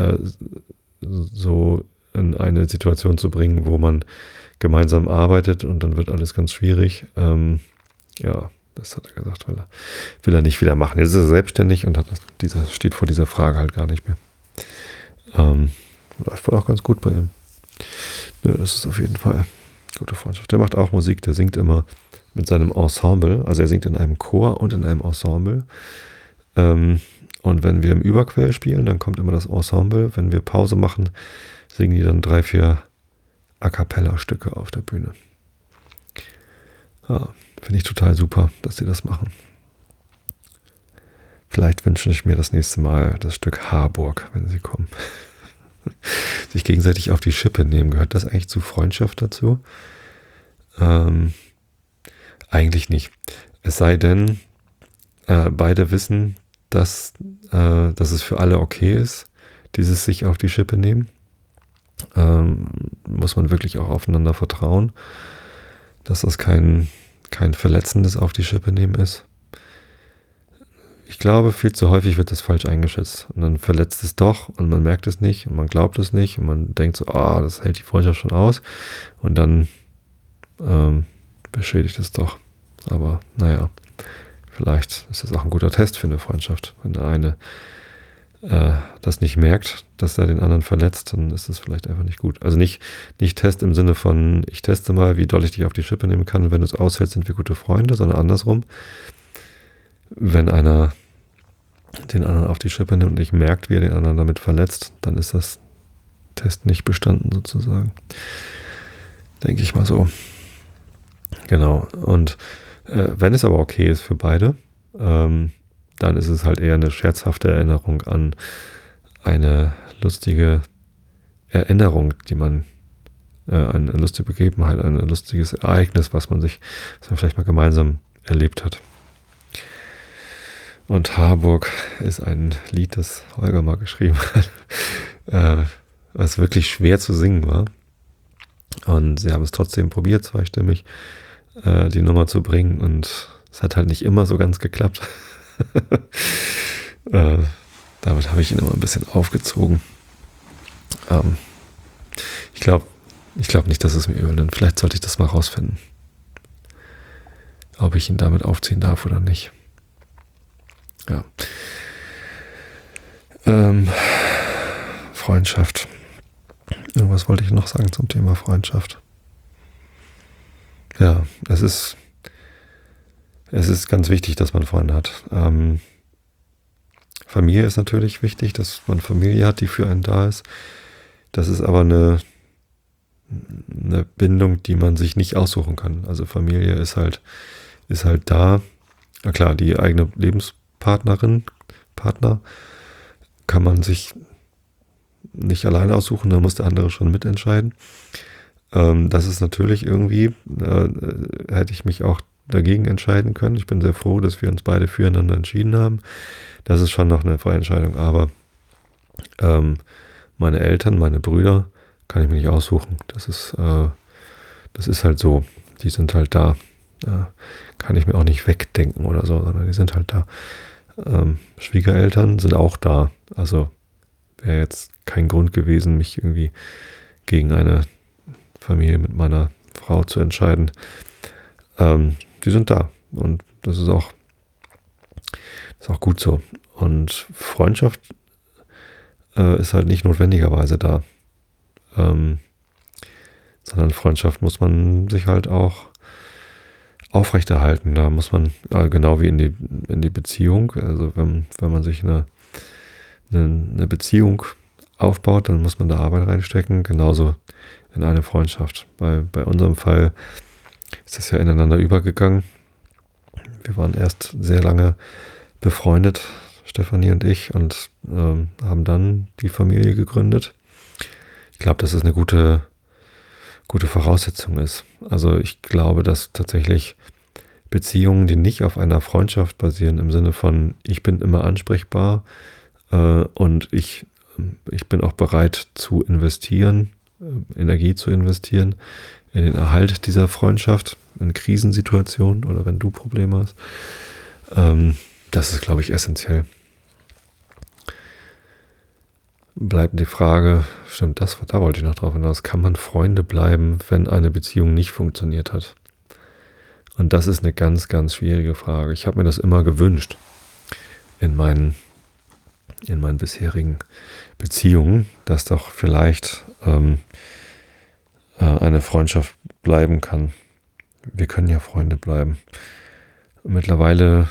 Speaker 1: so in eine Situation zu bringen, wo man gemeinsam arbeitet und dann wird alles ganz schwierig. Ja, das hat er gesagt, will er nicht wieder machen. Jetzt ist er selbstständig und steht vor dieser Frage halt gar nicht mehr. Läuft wohl auch ganz gut bei ihm. Ja, das ist auf jeden Fall eine gute Freundschaft. Der macht auch Musik, der singt immer mit seinem Ensemble. Also er singt in einem Chor und in einem Ensemble. Und wenn wir im Überquell spielen, dann kommt immer das Ensemble. Wenn wir Pause machen, singen die dann 3, 4 A-cappella-Stücke auf der Bühne. Ja, finde ich total super, dass sie das machen. Vielleicht wünsche ich mir das nächste Mal das Stück Harburg, wenn sie kommen. Sich gegenseitig auf die Schippe nehmen, gehört das eigentlich zu Freundschaft dazu? Eigentlich nicht. Es sei denn, beide wissen, dass es für alle okay ist, dieses sich auf die Schippe nehmen. Muss man wirklich auch aufeinander vertrauen, dass das kein verletzendes auf die Schippe nehmen ist. Ich glaube, viel zu häufig wird das falsch eingeschätzt. Und dann verletzt es doch und man merkt es nicht und man glaubt es nicht und man denkt so, das hält die Freundschaft schon aus. Und dann beschädigt es doch. Aber naja, vielleicht ist das auch ein guter Test für eine Freundschaft. Wenn der eine das nicht merkt, dass er den anderen verletzt, dann ist das vielleicht einfach nicht gut. Also nicht Test im Sinne von, ich teste mal, wie doll ich dich auf die Schippe nehmen kann und wenn du es aushältst, sind wir gute Freunde, sondern andersrum. Wenn einer den anderen auf die Schippe nimmt und nicht merkt, wie er den anderen damit verletzt, dann ist das Test nicht bestanden sozusagen. Denke ich mal so. Genau. Und wenn es aber okay ist für beide, dann ist es halt eher eine scherzhafte Erinnerung an eine lustige Erinnerung, die man, eine lustige Begebenheit, ein lustiges Ereignis, was man vielleicht mal gemeinsam erlebt hat. Und Harburg ist ein Lied, das Holger mal geschrieben hat, was wirklich schwer zu singen war. Und sie haben es trotzdem probiert, zweistimmig die Nummer zu bringen. Und es hat halt nicht immer so ganz geklappt. Damit habe ich ihn immer ein bisschen aufgezogen. Ich glaube nicht, dass es mir übel nimmt. Vielleicht sollte ich das mal rausfinden. Ob ich ihn damit aufziehen darf oder nicht. Ja. Freundschaft. Irgendwas wollte ich noch sagen zum Thema Freundschaft. Ja, es ist ganz wichtig, dass man Freunde hat. Familie ist natürlich wichtig, dass man Familie hat, die für einen da ist. Das ist aber eine Bindung, die man sich nicht aussuchen kann. Also Familie ist halt da. Na klar, die eigene Lebenspartner kann man sich nicht alleine aussuchen, da muss der andere schon mitentscheiden. Das ist natürlich irgendwie, hätte ich mich auch dagegen entscheiden können. Ich bin sehr froh, dass wir uns beide füreinander entschieden haben. Das ist schon noch eine Vorentscheidung, aber meine Eltern, meine Brüder kann ich mir nicht aussuchen. Das ist halt so. Die sind halt da. Kann ich mir auch nicht wegdenken oder so, sondern die sind halt da. Schwiegereltern sind auch da. Also wäre jetzt kein Grund gewesen, mich irgendwie gegen eine Familie mit meiner Frau zu entscheiden. Die sind da und das ist auch gut so. Und Freundschaft ist halt nicht notwendigerweise da, sondern Freundschaft muss man sich halt auch aufrechterhalten. Da muss man, genau wie in die Beziehung, also wenn man sich eine Beziehung aufbaut, dann muss man da Arbeit reinstecken, genauso in eine Freundschaft. Bei unserem Fall ist das ja ineinander übergegangen. Wir waren erst sehr lange befreundet, Stefanie und ich, und haben dann die Familie gegründet. Ich glaube, dass es eine gute Voraussetzung ist. Also ich glaube, dass tatsächlich Beziehungen, die nicht auf einer Freundschaft basieren, im Sinne von, ich bin immer ansprechbar und ich bin auch bereit zu investieren, Energie zu investieren in den Erhalt dieser Freundschaft, in Krisensituationen oder wenn du Probleme hast. Das ist, glaube ich, essentiell. Bleibt die Frage, stimmt, da wollte ich noch drauf hinaus, kann man Freunde bleiben, wenn eine Beziehung nicht funktioniert hat? Und das ist eine ganz, ganz schwierige Frage. Ich habe mir das immer gewünscht in meinen bisherigen Beziehungen, dass doch vielleicht eine Freundschaft bleiben kann. Wir können ja Freunde bleiben. Mittlerweile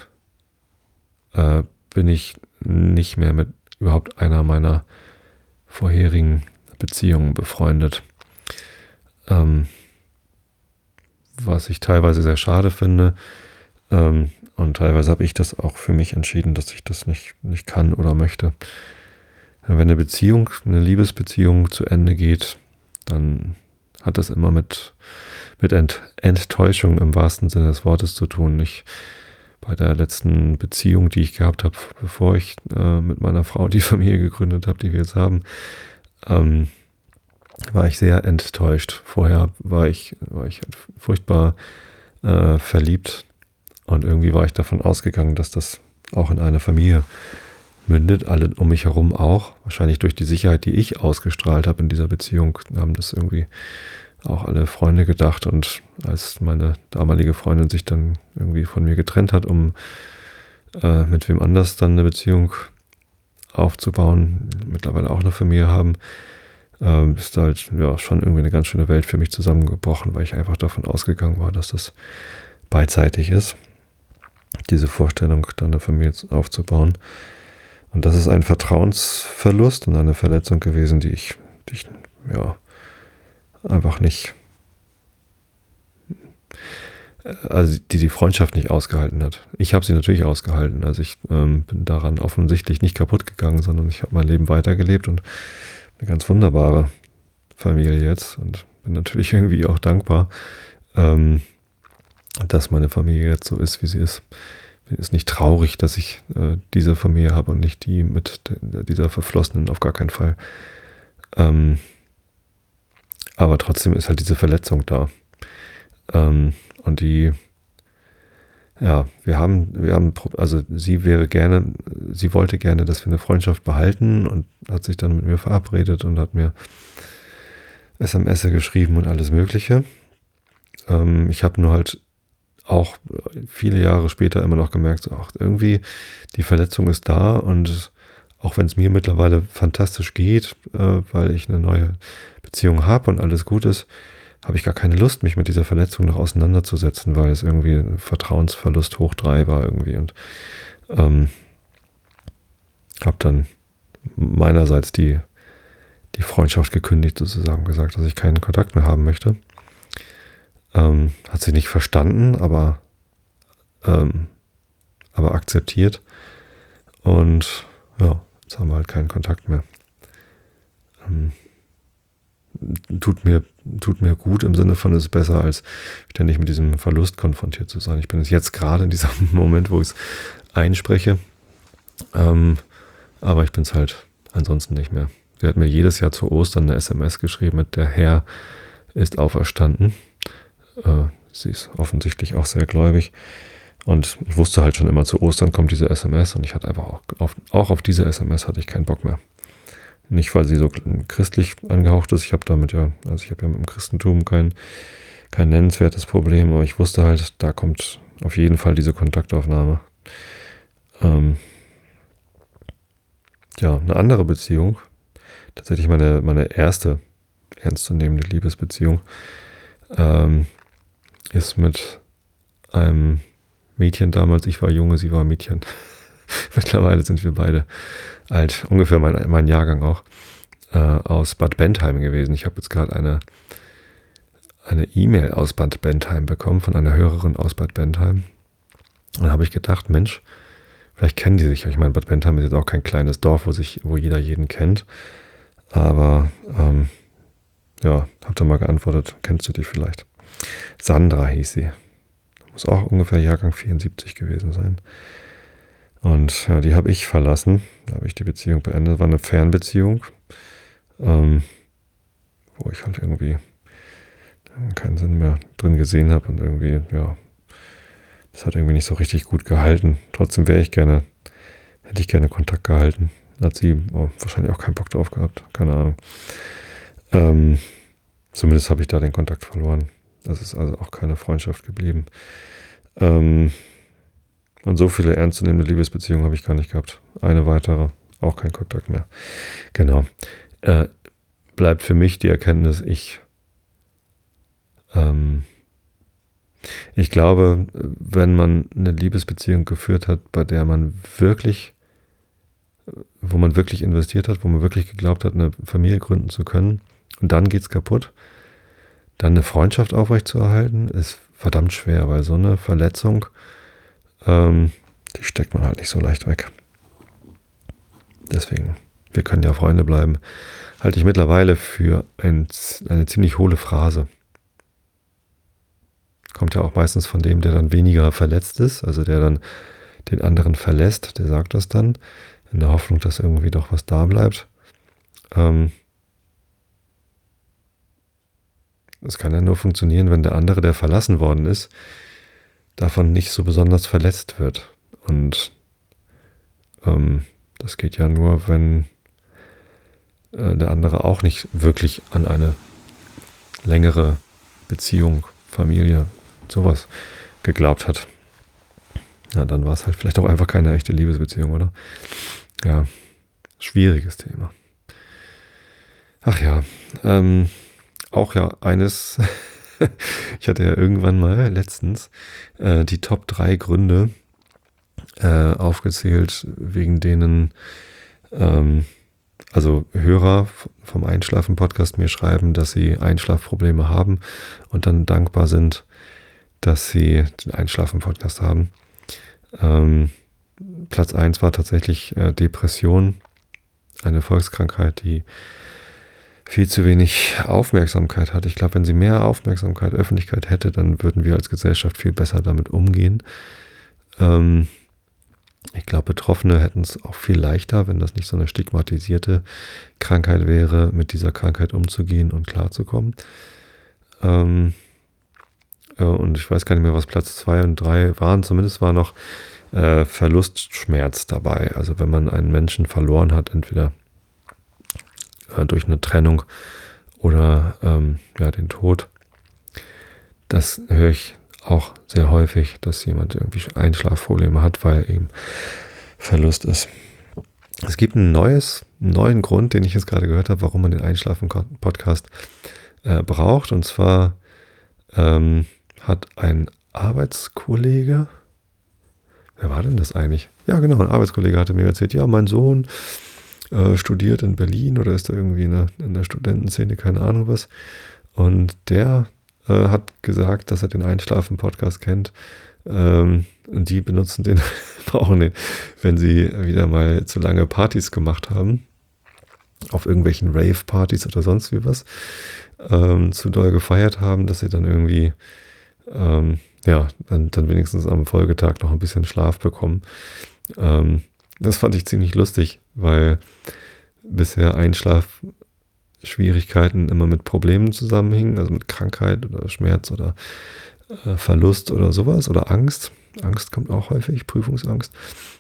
Speaker 1: bin ich nicht mehr mit überhaupt einer meiner vorherigen Beziehungen befreundet. ähm, was ich teilweise sehr schade finde. Und teilweise habe ich das auch für mich entschieden, dass ich das nicht kann oder möchte. Wenn eine Liebesbeziehung zu Ende geht, dann hat das immer mit Enttäuschung im wahrsten Sinne des Wortes zu tun. Bei der letzten Beziehung, die ich gehabt habe, bevor ich mit meiner Frau die Familie gegründet habe, die wir jetzt haben, ähm, war ich sehr enttäuscht. Vorher war ich furchtbar verliebt und irgendwie war ich davon ausgegangen, dass das auch in eine Familie mündet, alle um mich herum auch. Wahrscheinlich durch die Sicherheit, die ich ausgestrahlt habe in dieser Beziehung, haben das irgendwie auch alle Freunde gedacht. Und als meine damalige Freundin sich dann irgendwie von mir getrennt hat, um mit wem anders dann eine Beziehung aufzubauen, mittlerweile auch eine Familie haben, ist da halt ja schon irgendwie eine ganz schöne Welt für mich zusammengebrochen, weil ich einfach davon ausgegangen war, dass das beidseitig ist, diese Vorstellung, dann eine Familie aufzubauen. Und das ist ein Vertrauensverlust und eine Verletzung gewesen, die ich ja einfach nicht, also die Freundschaft nicht ausgehalten hat. Ich habe sie natürlich ausgehalten. Also ich bin daran offensichtlich nicht kaputt gegangen, sondern ich habe mein Leben weitergelebt und eine ganz wunderbare Familie jetzt und bin natürlich irgendwie auch dankbar, dass meine Familie jetzt so ist, wie sie ist. Bin jetzt nicht traurig, dass ich diese Familie habe und nicht die mit dieser verflossenen, auf gar keinen Fall. Aber trotzdem ist halt diese Verletzung da. Und die, ja, also sie wollte gerne, dass wir eine Freundschaft behalten und hat sich dann mit mir verabredet und hat mir SMS geschrieben und alles Mögliche. Ich habe nur halt auch viele Jahre später immer noch gemerkt, so, ach, irgendwie die Verletzung ist da und auch wenn es mir mittlerweile fantastisch geht, weil ich eine neue Beziehung habe und alles gut ist, habe ich gar keine Lust, mich mit dieser Verletzung noch auseinanderzusetzen, weil es irgendwie ein Vertrauensverlust hoch 3 war irgendwie und habe dann meinerseits die Freundschaft gekündigt, sozusagen gesagt, dass ich keinen Kontakt mehr haben möchte. Hat sie nicht verstanden, aber akzeptiert. Und ja, jetzt haben wir halt keinen Kontakt mehr. Tut mir gut im Sinne von, es ist besser, als ständig mit diesem Verlust konfrontiert zu sein. Ich bin jetzt gerade in diesem Moment, wo ich es einspreche, aber ich bin es halt ansonsten nicht mehr. Sie hat mir jedes Jahr zu Ostern eine SMS geschrieben mit "Der Herr ist auferstanden". Sie ist offensichtlich auch sehr gläubig. Und ich wusste halt schon immer, zu Ostern kommt diese SMS und ich hatte einfach auch auf diese SMS hatte ich keinen Bock mehr. Nicht, weil sie so christlich angehaucht ist. Ich habe ja mit dem Christentum kein nennenswertes Problem, aber ich wusste halt, da kommt auf jeden Fall diese Kontaktaufnahme. Ja, eine andere Beziehung, tatsächlich meine erste ernstzunehmende Liebesbeziehung, ist mit einem Mädchen damals, ich war Junge, sie war Mädchen. Mittlerweile sind wir beide alt, ungefähr mein Jahrgang auch, aus Bad Bentheim gewesen. Ich habe jetzt gerade eine E-Mail aus Bad Bentheim bekommen, von einer Hörerin aus Bad Bentheim. Und da habe ich gedacht, Mensch, vielleicht kennen die sich. Ich meine, Bad Bentheim ist jetzt auch kein kleines Dorf, wo jeder jeden kennt. Aber ja, habe dann mal geantwortet, kennst du die vielleicht? Sandra hieß sie. Muss auch ungefähr Jahrgang 74 gewesen sein. Und ja, die habe ich verlassen. Da habe ich die Beziehung beendet. War eine Fernbeziehung, wo ich halt irgendwie keinen Sinn mehr drin gesehen habe und irgendwie, ja, das hat irgendwie nicht so richtig gut gehalten. Trotzdem hätte ich gerne Kontakt gehalten. Hat sie wahrscheinlich auch keinen Bock drauf gehabt. Keine Ahnung. Zumindest habe ich da den Kontakt verloren. Das ist also auch keine Freundschaft geblieben. Und so viele ernstzunehmende Liebesbeziehungen habe ich gar nicht gehabt. Eine weitere, auch kein Kontakt mehr. Genau. Bleibt für mich die Erkenntnis, ich glaube, wenn man eine Liebesbeziehung geführt hat, wo man wirklich investiert hat, wo man wirklich geglaubt hat, eine Familie gründen zu können, und dann geht's kaputt, Dann eine Freundschaft aufrechtzuerhalten, ist verdammt schwer, weil so eine Verletzung, die steckt man halt nicht so leicht weg. Deswegen, wir können ja Freunde bleiben, halte ich mittlerweile für eine ziemlich hohle Phrase. Kommt ja auch meistens von dem, der dann weniger verletzt ist, also der dann den anderen verlässt, der sagt das dann, in der Hoffnung, dass irgendwie doch was da bleibt. Es kann ja nur funktionieren, wenn der andere, der verlassen worden ist, davon nicht so besonders verletzt wird. Und das geht ja nur, wenn der andere auch nicht wirklich an eine längere Beziehung, Familie, sowas geglaubt hat. Ja, dann war es halt vielleicht auch einfach keine echte Liebesbeziehung, oder? Ja, schwieriges Thema. Ach ja, auch ja eines, ich hatte ja irgendwann mal letztens die Top 3 Gründe aufgezählt, wegen denen also Hörer vom Einschlafen-Podcast mir schreiben, dass sie Einschlafprobleme haben und dann dankbar sind, dass sie den Einschlafen-Podcast haben. Platz 1 war tatsächlich Depression, eine Volkskrankheit, die viel zu wenig Aufmerksamkeit hat. Ich glaube, wenn sie mehr Aufmerksamkeit, Öffentlichkeit hätte, dann würden wir als Gesellschaft viel besser damit umgehen. Ich glaube, Betroffene hätten es auch viel leichter, wenn das nicht so eine stigmatisierte Krankheit wäre, mit dieser Krankheit umzugehen und klarzukommen. Und ich weiß gar nicht mehr, was Platz 2 und 3 waren. Zumindest war noch Verlustschmerz dabei. Also wenn man einen Menschen verloren hat, entweder durch eine Trennung oder den Tod. Das höre ich auch sehr häufig, dass jemand irgendwie Einschlafprobleme hat, weil eben Verlust ist. Es gibt einen neuen Grund, den ich jetzt gerade gehört habe, warum man den Einschlafen-Podcast braucht. Und zwar hat ein Arbeitskollege, wer war denn das eigentlich? Ja genau, ein Arbeitskollege hatte mir erzählt, ja, mein Sohn studiert in Berlin oder ist da irgendwie in der Studentenszene, keine Ahnung was. Und der hat gesagt, dass er den Einschlafen-Podcast kennt. Und die benutzen den, brauchen den, wenn sie wieder mal zu lange Partys gemacht haben, auf irgendwelchen Rave-Partys oder sonst wie was, zu doll gefeiert haben, dass sie dann irgendwie, dann wenigstens am Folgetag noch ein bisschen Schlaf bekommen. Das fand ich ziemlich lustig, weil bisher Einschlafschwierigkeiten immer mit Problemen zusammenhingen, also mit Krankheit oder Schmerz oder Verlust oder sowas oder Angst. Angst kommt auch häufig, Prüfungsangst.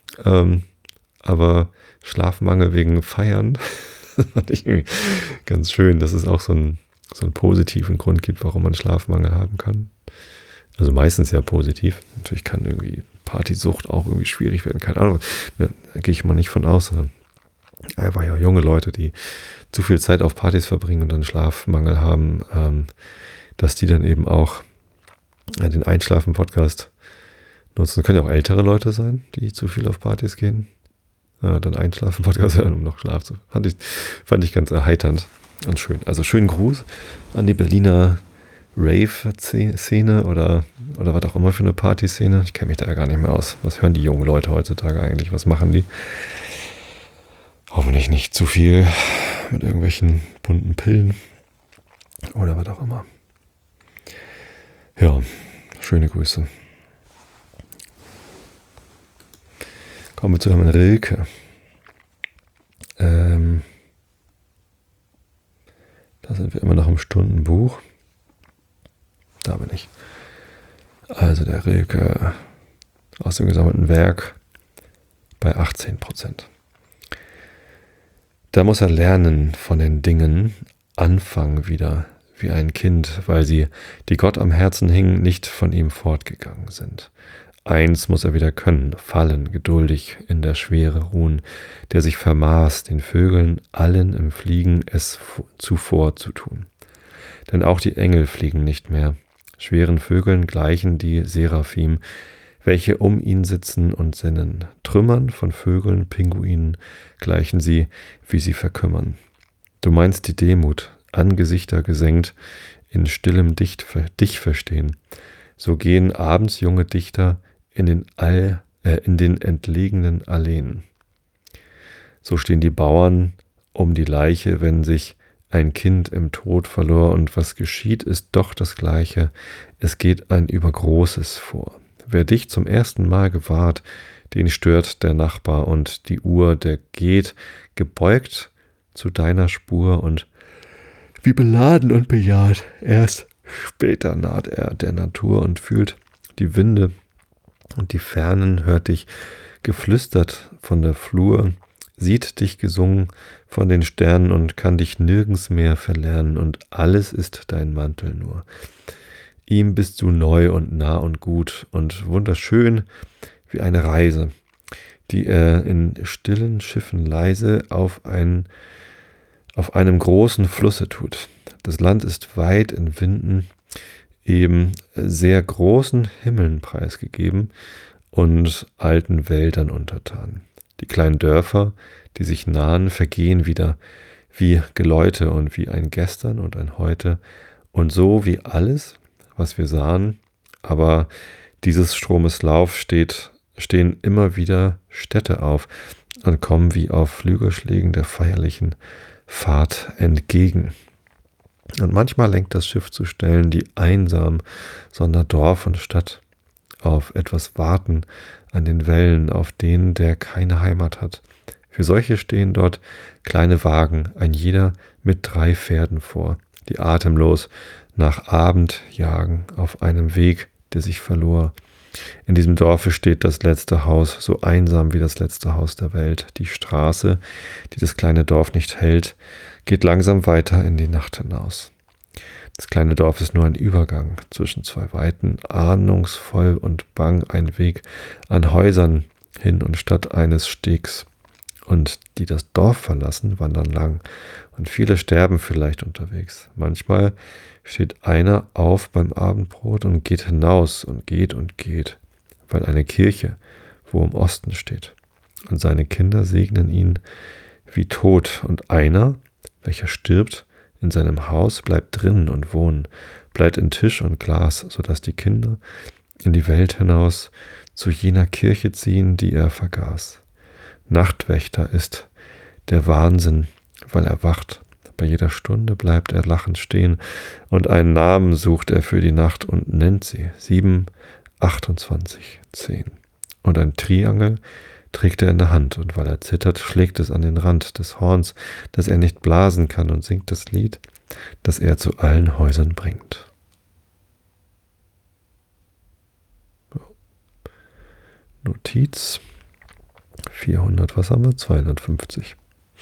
Speaker 1: Aber Schlafmangel wegen Feiern, das fand ich irgendwie ganz schön, dass es auch so einen positiven Grund gibt, warum man Schlafmangel haben kann. Also meistens ja positiv. Natürlich kann irgendwie Partysucht auch irgendwie schwierig werden. Keine Ahnung, da gehe ich mal nicht von aus. Einfach ja junge Leute, die zu viel Zeit auf Partys verbringen und dann Schlafmangel haben, dass die dann eben auch den Einschlafen-Podcast nutzen. Das können ja auch ältere Leute sein, die zu viel auf Partys gehen. Dann Einschlafen-Podcast hören, um noch Schlaf zu. Fand ich ganz erheiternd und schön. Also schönen Gruß an die Berliner Rave-Szene oder was auch immer für eine Partyszene. Ich kenne mich da ja gar nicht mehr aus. Was hören die jungen Leute heutzutage eigentlich? Was machen die? Hoffentlich nicht zu viel mit irgendwelchen bunten Pillen oder was auch immer. Ja, schöne Grüße. Kommen wir zu Herrn Rilke. Da sind wir immer noch im Stundenbuch. Da bin ich. Also der Rilke aus dem gesammelten Werk bei 18%. Da muss er lernen von den Dingen, anfangen wieder wie ein Kind, weil sie, die Gott am Herzen hingen, nicht von ihm fortgegangen sind. Eins muss er wieder können, fallen, geduldig in der Schwere ruhen, der sich vermaß, den Vögeln allen im Fliegen es zuvor zu tun. Denn auch die Engel fliegen nicht mehr. Schweren Vögeln gleichen die Seraphim, welche um ihn sitzen und sinnen. Trümmern von Vögeln, Pinguinen gleichen sie, wie sie verkümmern. Du meinst die Demut, Angesichter gesenkt, in stillem dich verstehen. So gehen abends junge Dichter in den entlegenen Alleen. So stehen die Bauern um die Leiche, wenn sich ein Kind im Tod verlor, und was geschieht, ist doch das Gleiche. Es geht ein Übergroßes vor. Wer dich zum ersten Mal gewahrt, den stört der Nachbar und die Uhr, der geht gebeugt zu deiner Spur, und wie beladen und bejaht, erst später naht er der Natur und fühlt die Winde und die Fernen, hört dich geflüstert von der Flur, sieht dich gesungen von den Sternen und kann dich nirgends mehr verlernen, und alles ist dein Mantel nur. Ihm bist du neu und nah und gut und wunderschön wie eine Reise, die er in stillen Schiffen leise auf einem großen Flusse tut. Das Land ist weit in Winden, eben sehr großen Himmeln preisgegeben und alten Wäldern untertan. Die kleinen Dörfer, die sich nahen, vergehen wieder wie Geläute und wie ein Gestern und ein Heute und so wie alles, was wir sahen, aber dieses Stromes Lauf stehen immer wieder Städte auf und kommen wie auf Flügelschlägen der feierlichen Fahrt entgegen. Und manchmal lenkt das Schiff zu Stellen, die einsam, sondern Dorf und Stadt auf etwas warten an den Wellen, auf denen der keine Heimat hat. Für solche stehen dort kleine Wagen, ein jeder mit 3 Pferden vor, die atemlos nach Abend jagen auf einem Weg, der sich verlor. In diesem Dorfe steht das letzte Haus, so einsam wie das letzte Haus der Welt. Die Straße, die das kleine Dorf nicht hält, geht langsam weiter in die Nacht hinaus. Das kleine Dorf ist nur ein Übergang zwischen 2 Weiten, ahnungsvoll und bang ein Weg an Häusern hin und statt eines Stegs. Und die das Dorf verlassen, wandern lang, und viele sterben vielleicht unterwegs. Manchmal steht einer auf beim Abendbrot und geht hinaus und geht, weil eine Kirche wo im Osten steht. Und seine Kinder segnen ihn wie tot, und einer, welcher stirbt, in seinem Haus bleibt drinnen und wohnen, bleibt in Tisch und Glas, sodass die Kinder in die Welt hinaus zu jener Kirche ziehen, die er vergaß. Nachtwächter ist der Wahnsinn, weil er wacht. Bei jeder Stunde bleibt er lachend stehen, und einen Namen sucht er für die Nacht und nennt sie 7, 28, 10. Und ein Triangel trägt er in der Hand, und weil er zittert, schlägt es an den Rand des Horns, dass er nicht blasen kann, und singt das Lied, das er zu allen Häusern bringt. Notiz 400, was haben wir? 250.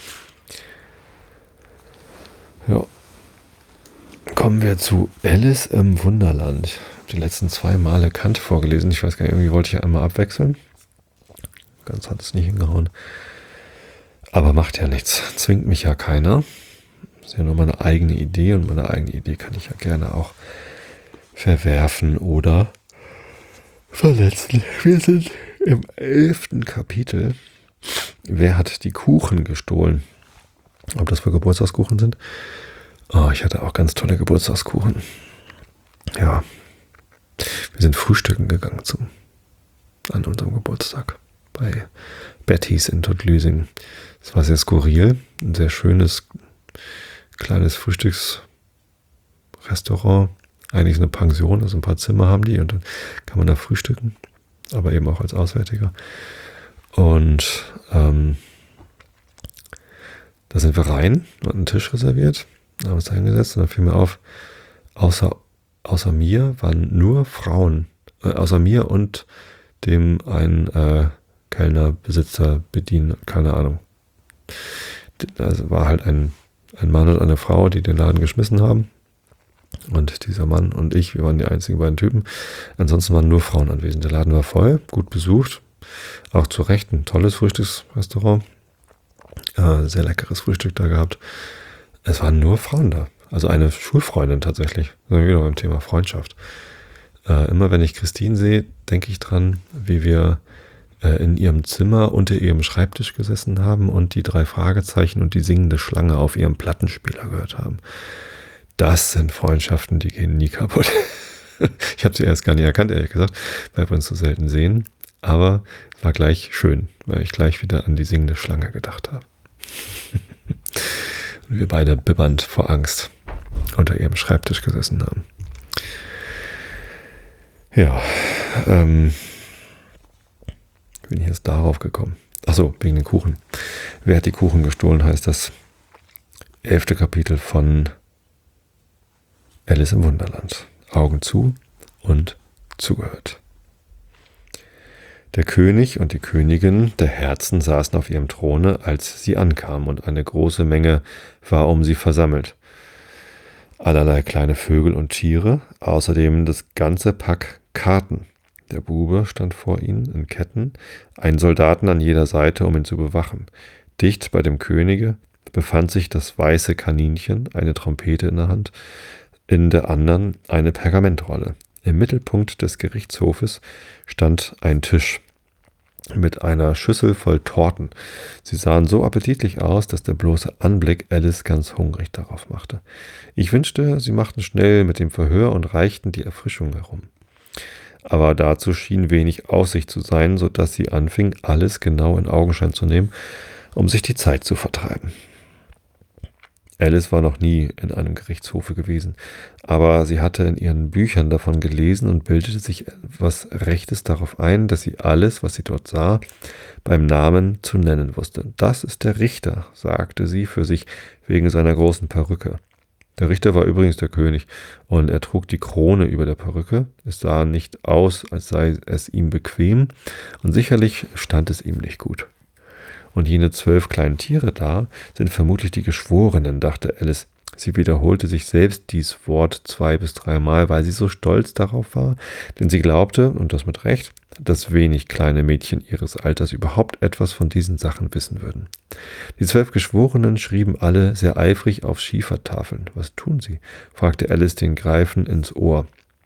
Speaker 1: Ja. Kommen wir zu Alice im Wunderland. Ich habe die letzten 2 Male Kant vorgelesen. Ich weiß gar nicht, irgendwie wollte ich einmal abwechseln. Ganz hat es nicht hingehauen. Aber macht ja nichts. Zwingt mich ja keiner. Das ist ja nur meine eigene Idee, und meine eigene Idee kann ich ja gerne auch verwerfen oder verletzen. Wir sind im 11. Kapitel. Wer hat die Kuchen gestohlen? Ob das für Geburtstagskuchen sind? Oh, ich hatte auch ganz tolle Geburtstagskuchen. Ja. Wir sind frühstücken gegangen an unserem Geburtstag bei Betty's in Tuttlüsing. Es war sehr skurril. Ein sehr schönes, kleines Frühstücksrestaurant. Eigentlich eine Pension, also ein paar Zimmer haben die, und dann kann man da frühstücken. Aber eben auch als Auswärtiger. Und da sind wir rein, hatten einen Tisch reserviert, haben uns da hingesetzt, und dann fiel mir auf, außer mir waren nur Frauen, außer mir und dem ein Kellner, Besitzer, Bediener, keine Ahnung. Also war halt ein Mann und eine Frau, die den Laden geschmissen haben. Und dieser Mann und ich, wir waren die einzigen beiden Typen. Ansonsten waren nur Frauen anwesend. Der Laden war voll, gut besucht. Auch zu Recht ein tolles Frühstücksrestaurant. Sehr leckeres Frühstück da gehabt. Es waren nur Frauen da. Also eine Schulfreundin tatsächlich. Also wieder beim Thema Freundschaft. Immer wenn ich Christine sehe, denke ich dran, wie wir in ihrem Zimmer unter ihrem Schreibtisch gesessen haben und die 3 Fragezeichen und die singende Schlange auf ihrem Plattenspieler gehört haben. Das sind Freundschaften, die gehen nie kaputt. Ich habe sie erst gar nicht erkannt, ehrlich gesagt, weil wir uns so selten sehen. Aber war gleich schön, weil ich gleich wieder an die singende Schlange gedacht habe. Und wir beide bibbernd vor Angst unter ihrem Schreibtisch gesessen haben. Ja, bin ich jetzt darauf gekommen. Achso, wegen den Kuchen. Wer hat die Kuchen gestohlen, heißt das 11. Kapitel von Alice im Wunderland. Augen zu und zugehört. Der König und die Königin der Herzen saßen auf ihrem Throne, als sie ankamen, und eine große Menge war um sie versammelt. Allerlei kleine Vögel und Tiere, außerdem das ganze Pack Karten. Der Bube stand vor ihnen in Ketten, ein Soldaten an jeder Seite, um ihn zu bewachen. Dicht bei dem Könige befand sich das weiße Kaninchen, eine Trompete in der Hand, in der anderen eine Pergamentrolle. Im Mittelpunkt des Gerichtshofes stand ein Tisch mit einer Schüssel voll Torten. Sie sahen so appetitlich aus, dass der bloße Anblick Alice ganz hungrig darauf machte. Ich wünschte, sie machten schnell mit dem Verhör und reichten die Erfrischung herum. Aber dazu schien wenig Aussicht zu sein, so dass sie anfing, alles genau in Augenschein zu nehmen, um sich die Zeit zu vertreiben. Alice war noch nie in einem Gerichtshofe gewesen, aber sie hatte in ihren Büchern davon gelesen und bildete sich etwas Rechtes darauf ein, dass sie alles, was sie dort sah, beim Namen zu nennen wusste. Das ist der Richter, sagte sie für sich wegen seiner großen Perücke. Der Richter war übrigens der König, und er trug die Krone über der Perücke. Es sah nicht aus, als sei es ihm bequem, und sicherlich stand es ihm nicht gut. Und jene 12 kleinen Tiere da sind vermutlich die Geschworenen, dachte Alice. Sie wiederholte sich selbst dies Wort 2 bis 3 Mal, weil sie so stolz darauf war, denn sie glaubte, und das mit Recht, dass wenig kleine Mädchen ihres Alters überhaupt etwas von diesen Sachen wissen würden. Die 12 Geschworenen schrieben alle sehr eifrig auf Schiefertafeln. Was tun sie? Fragte Alice den Greifen ins Ohr.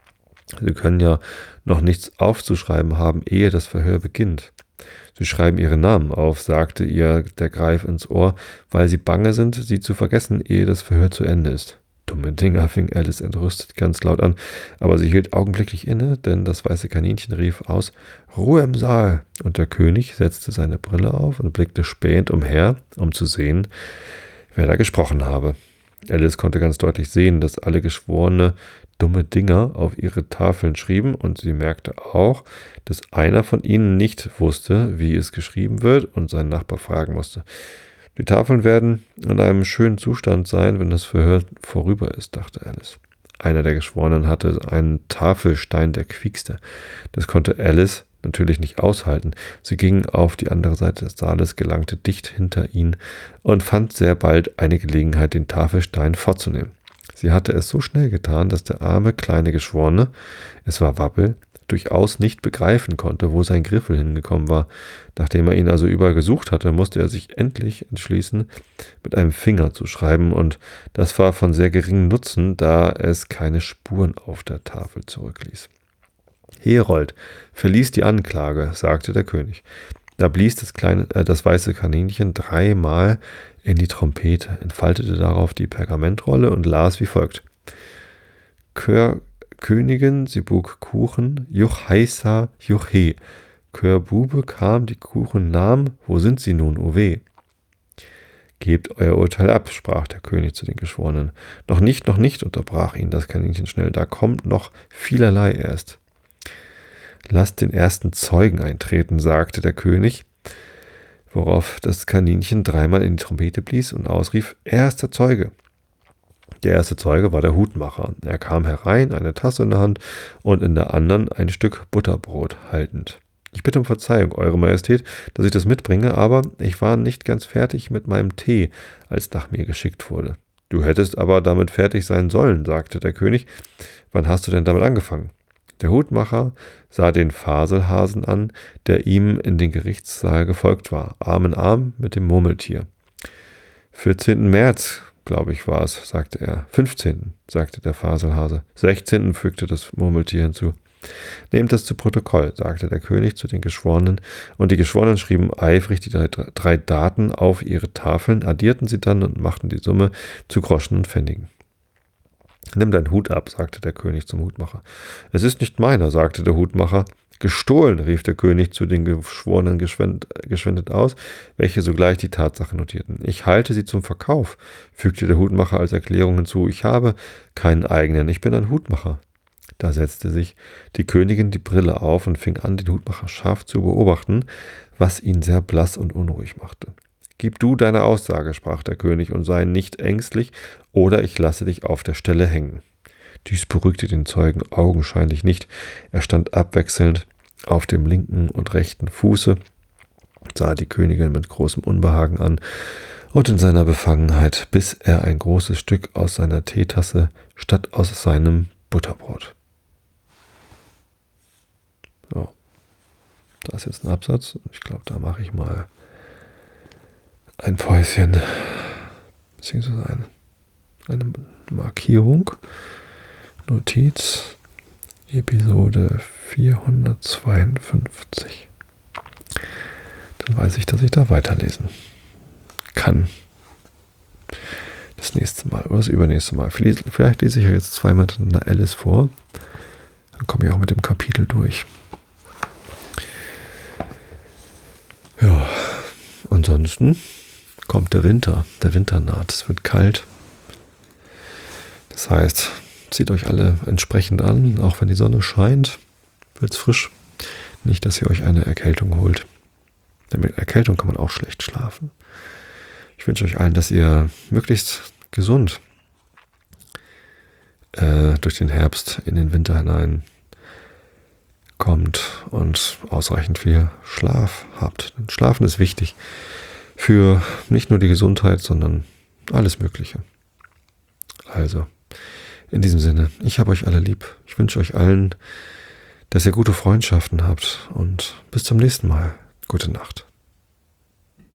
Speaker 1: Sie können ja noch nichts aufzuschreiben haben, ehe das Verhör beginnt. Sie schreiben ihre Namen auf, sagte ihr der Greif ins Ohr, weil sie bange sind, sie zu vergessen, ehe das Verhör zu Ende ist. Dumme Dinger, fing Alice entrüstet ganz laut an, aber sie hielt augenblicklich inne, denn das weiße Kaninchen rief aus, Ruhe im Saal, und der König setzte seine Brille auf und blickte spähend umher, um zu sehen, wer da gesprochen habe. Alice konnte ganz deutlich sehen, dass alle Geschworene dumme Dinger auf ihre Tafeln schrieben, und sie merkte auch, dass einer von ihnen nicht wusste, wie es geschrieben wird, und seinen Nachbar fragen musste. Die Tafeln werden in einem schönen Zustand sein, wenn das Verhör vorüber ist, dachte Alice. Einer der Geschworenen hatte einen Tafelstein, der quiekste. Das konnte Alice natürlich nicht aushalten. Sie ging auf die andere Seite des Saales, gelangte dicht hinter ihn und fand sehr bald eine Gelegenheit, den Tafelstein fortzunehmen. Sie hatte es so schnell getan, dass der arme kleine Geschworene, es war Wabbel, durchaus nicht begreifen konnte, wo sein Griffel hingekommen war. Nachdem er ihn also überall gesucht hatte, musste er sich endlich entschließen, mit einem Finger zu schreiben, und das war von sehr geringem Nutzen, da es keine Spuren auf der Tafel zurückließ. Herold verließ die Anklage, sagte der König. Da blies das weiße Kaninchen 3 Mal in die Trompete, entfaltete darauf die Pergamentrolle und las wie folgt. Königin, sie buk Kuchen, juch heißa, juch he. Bube kam, die Kuchen nahm, wo sind sie nun, o weh? Gebt euer Urteil ab, sprach der König zu den Geschworenen. Noch nicht, unterbrach ihn das Kaninchen schnell, da kommt noch vielerlei erst. Lasst den ersten Zeugen eintreten, sagte der König, worauf das Kaninchen 3 Mal in die Trompete blies und ausrief, erster Zeuge. Der erste Zeuge war der Hutmacher. Er kam herein, eine Tasse in der Hand und in der anderen ein Stück Butterbrot haltend. Ich bitte um Verzeihung, Eure Majestät, dass ich das mitbringe, aber ich war nicht ganz fertig mit meinem Tee, als nach mir geschickt wurde. Du hättest aber damit fertig sein sollen, sagte der König. Wann hast du denn damit angefangen? Der Hutmacher sah den Faselhasen an, der ihm in den Gerichtssaal gefolgt war, Arm in Arm mit dem Murmeltier. 14. März, glaube ich, war es, sagte er. 15., sagte der Faselhase. 16. fügte das Murmeltier hinzu. Nehmt das zu Protokoll, sagte der König zu den Geschworenen, und die Geschworenen schrieben eifrig die 3 Daten auf ihre Tafeln, addierten sie dann und machten die Summe zu Groschen und Pfennigen. Nimm deinen Hut ab, sagte der König zum Hutmacher. Es ist nicht meiner, sagte der Hutmacher. Gestohlen, rief der König zu den Geschworenen geschwendet aus, welche sogleich die Tatsache notierten. Ich halte sie zum Verkauf, fügte der Hutmacher als Erklärung hinzu. Ich habe keinen eigenen, ich bin ein Hutmacher. Da setzte sich die Königin die Brille auf und fing an, den Hutmacher scharf zu beobachten, was ihn sehr blass und unruhig machte. Gib du deine Aussage, sprach der König, und sei nicht ängstlich, oder ich lasse dich auf der Stelle hängen. Dies beruhigte den Zeugen augenscheinlich nicht. Er stand abwechselnd auf dem linken und rechten Fuße, sah die Königin mit großem Unbehagen an und in seiner Befangenheit biss er ein großes Stück aus seiner Teetasse statt aus seinem Butterbrot. So, da ist jetzt ein Absatz. Ich glaube, da mache ich mal ein Päuschen, beziehungsweise eine Markierung, Notiz, Episode 452. Dann weiß ich, dass ich da weiterlesen kann. Das nächste Mal oder das übernächste Mal. Vielleicht lese ich ja jetzt zweimal miteinander Alice vor. Dann komme ich auch mit dem Kapitel durch. Ja, ansonsten kommt der Winter. Der Winter naht. Es wird kalt. Das heißt, zieht euch alle entsprechend an. Auch wenn die Sonne scheint, wird es frisch. Nicht, dass ihr euch eine Erkältung holt. Denn mit Erkältung kann man auch schlecht schlafen. Ich wünsche euch allen, dass ihr möglichst gesund durch den Herbst in den Winter hinein kommt und ausreichend viel Schlaf habt. Denn Schlafen ist wichtig für nicht nur die Gesundheit, sondern alles Mögliche. Also, in diesem Sinne, ich habe euch alle lieb. Ich wünsche euch allen, dass ihr gute Freundschaften habt und bis zum nächsten Mal. Gute Nacht.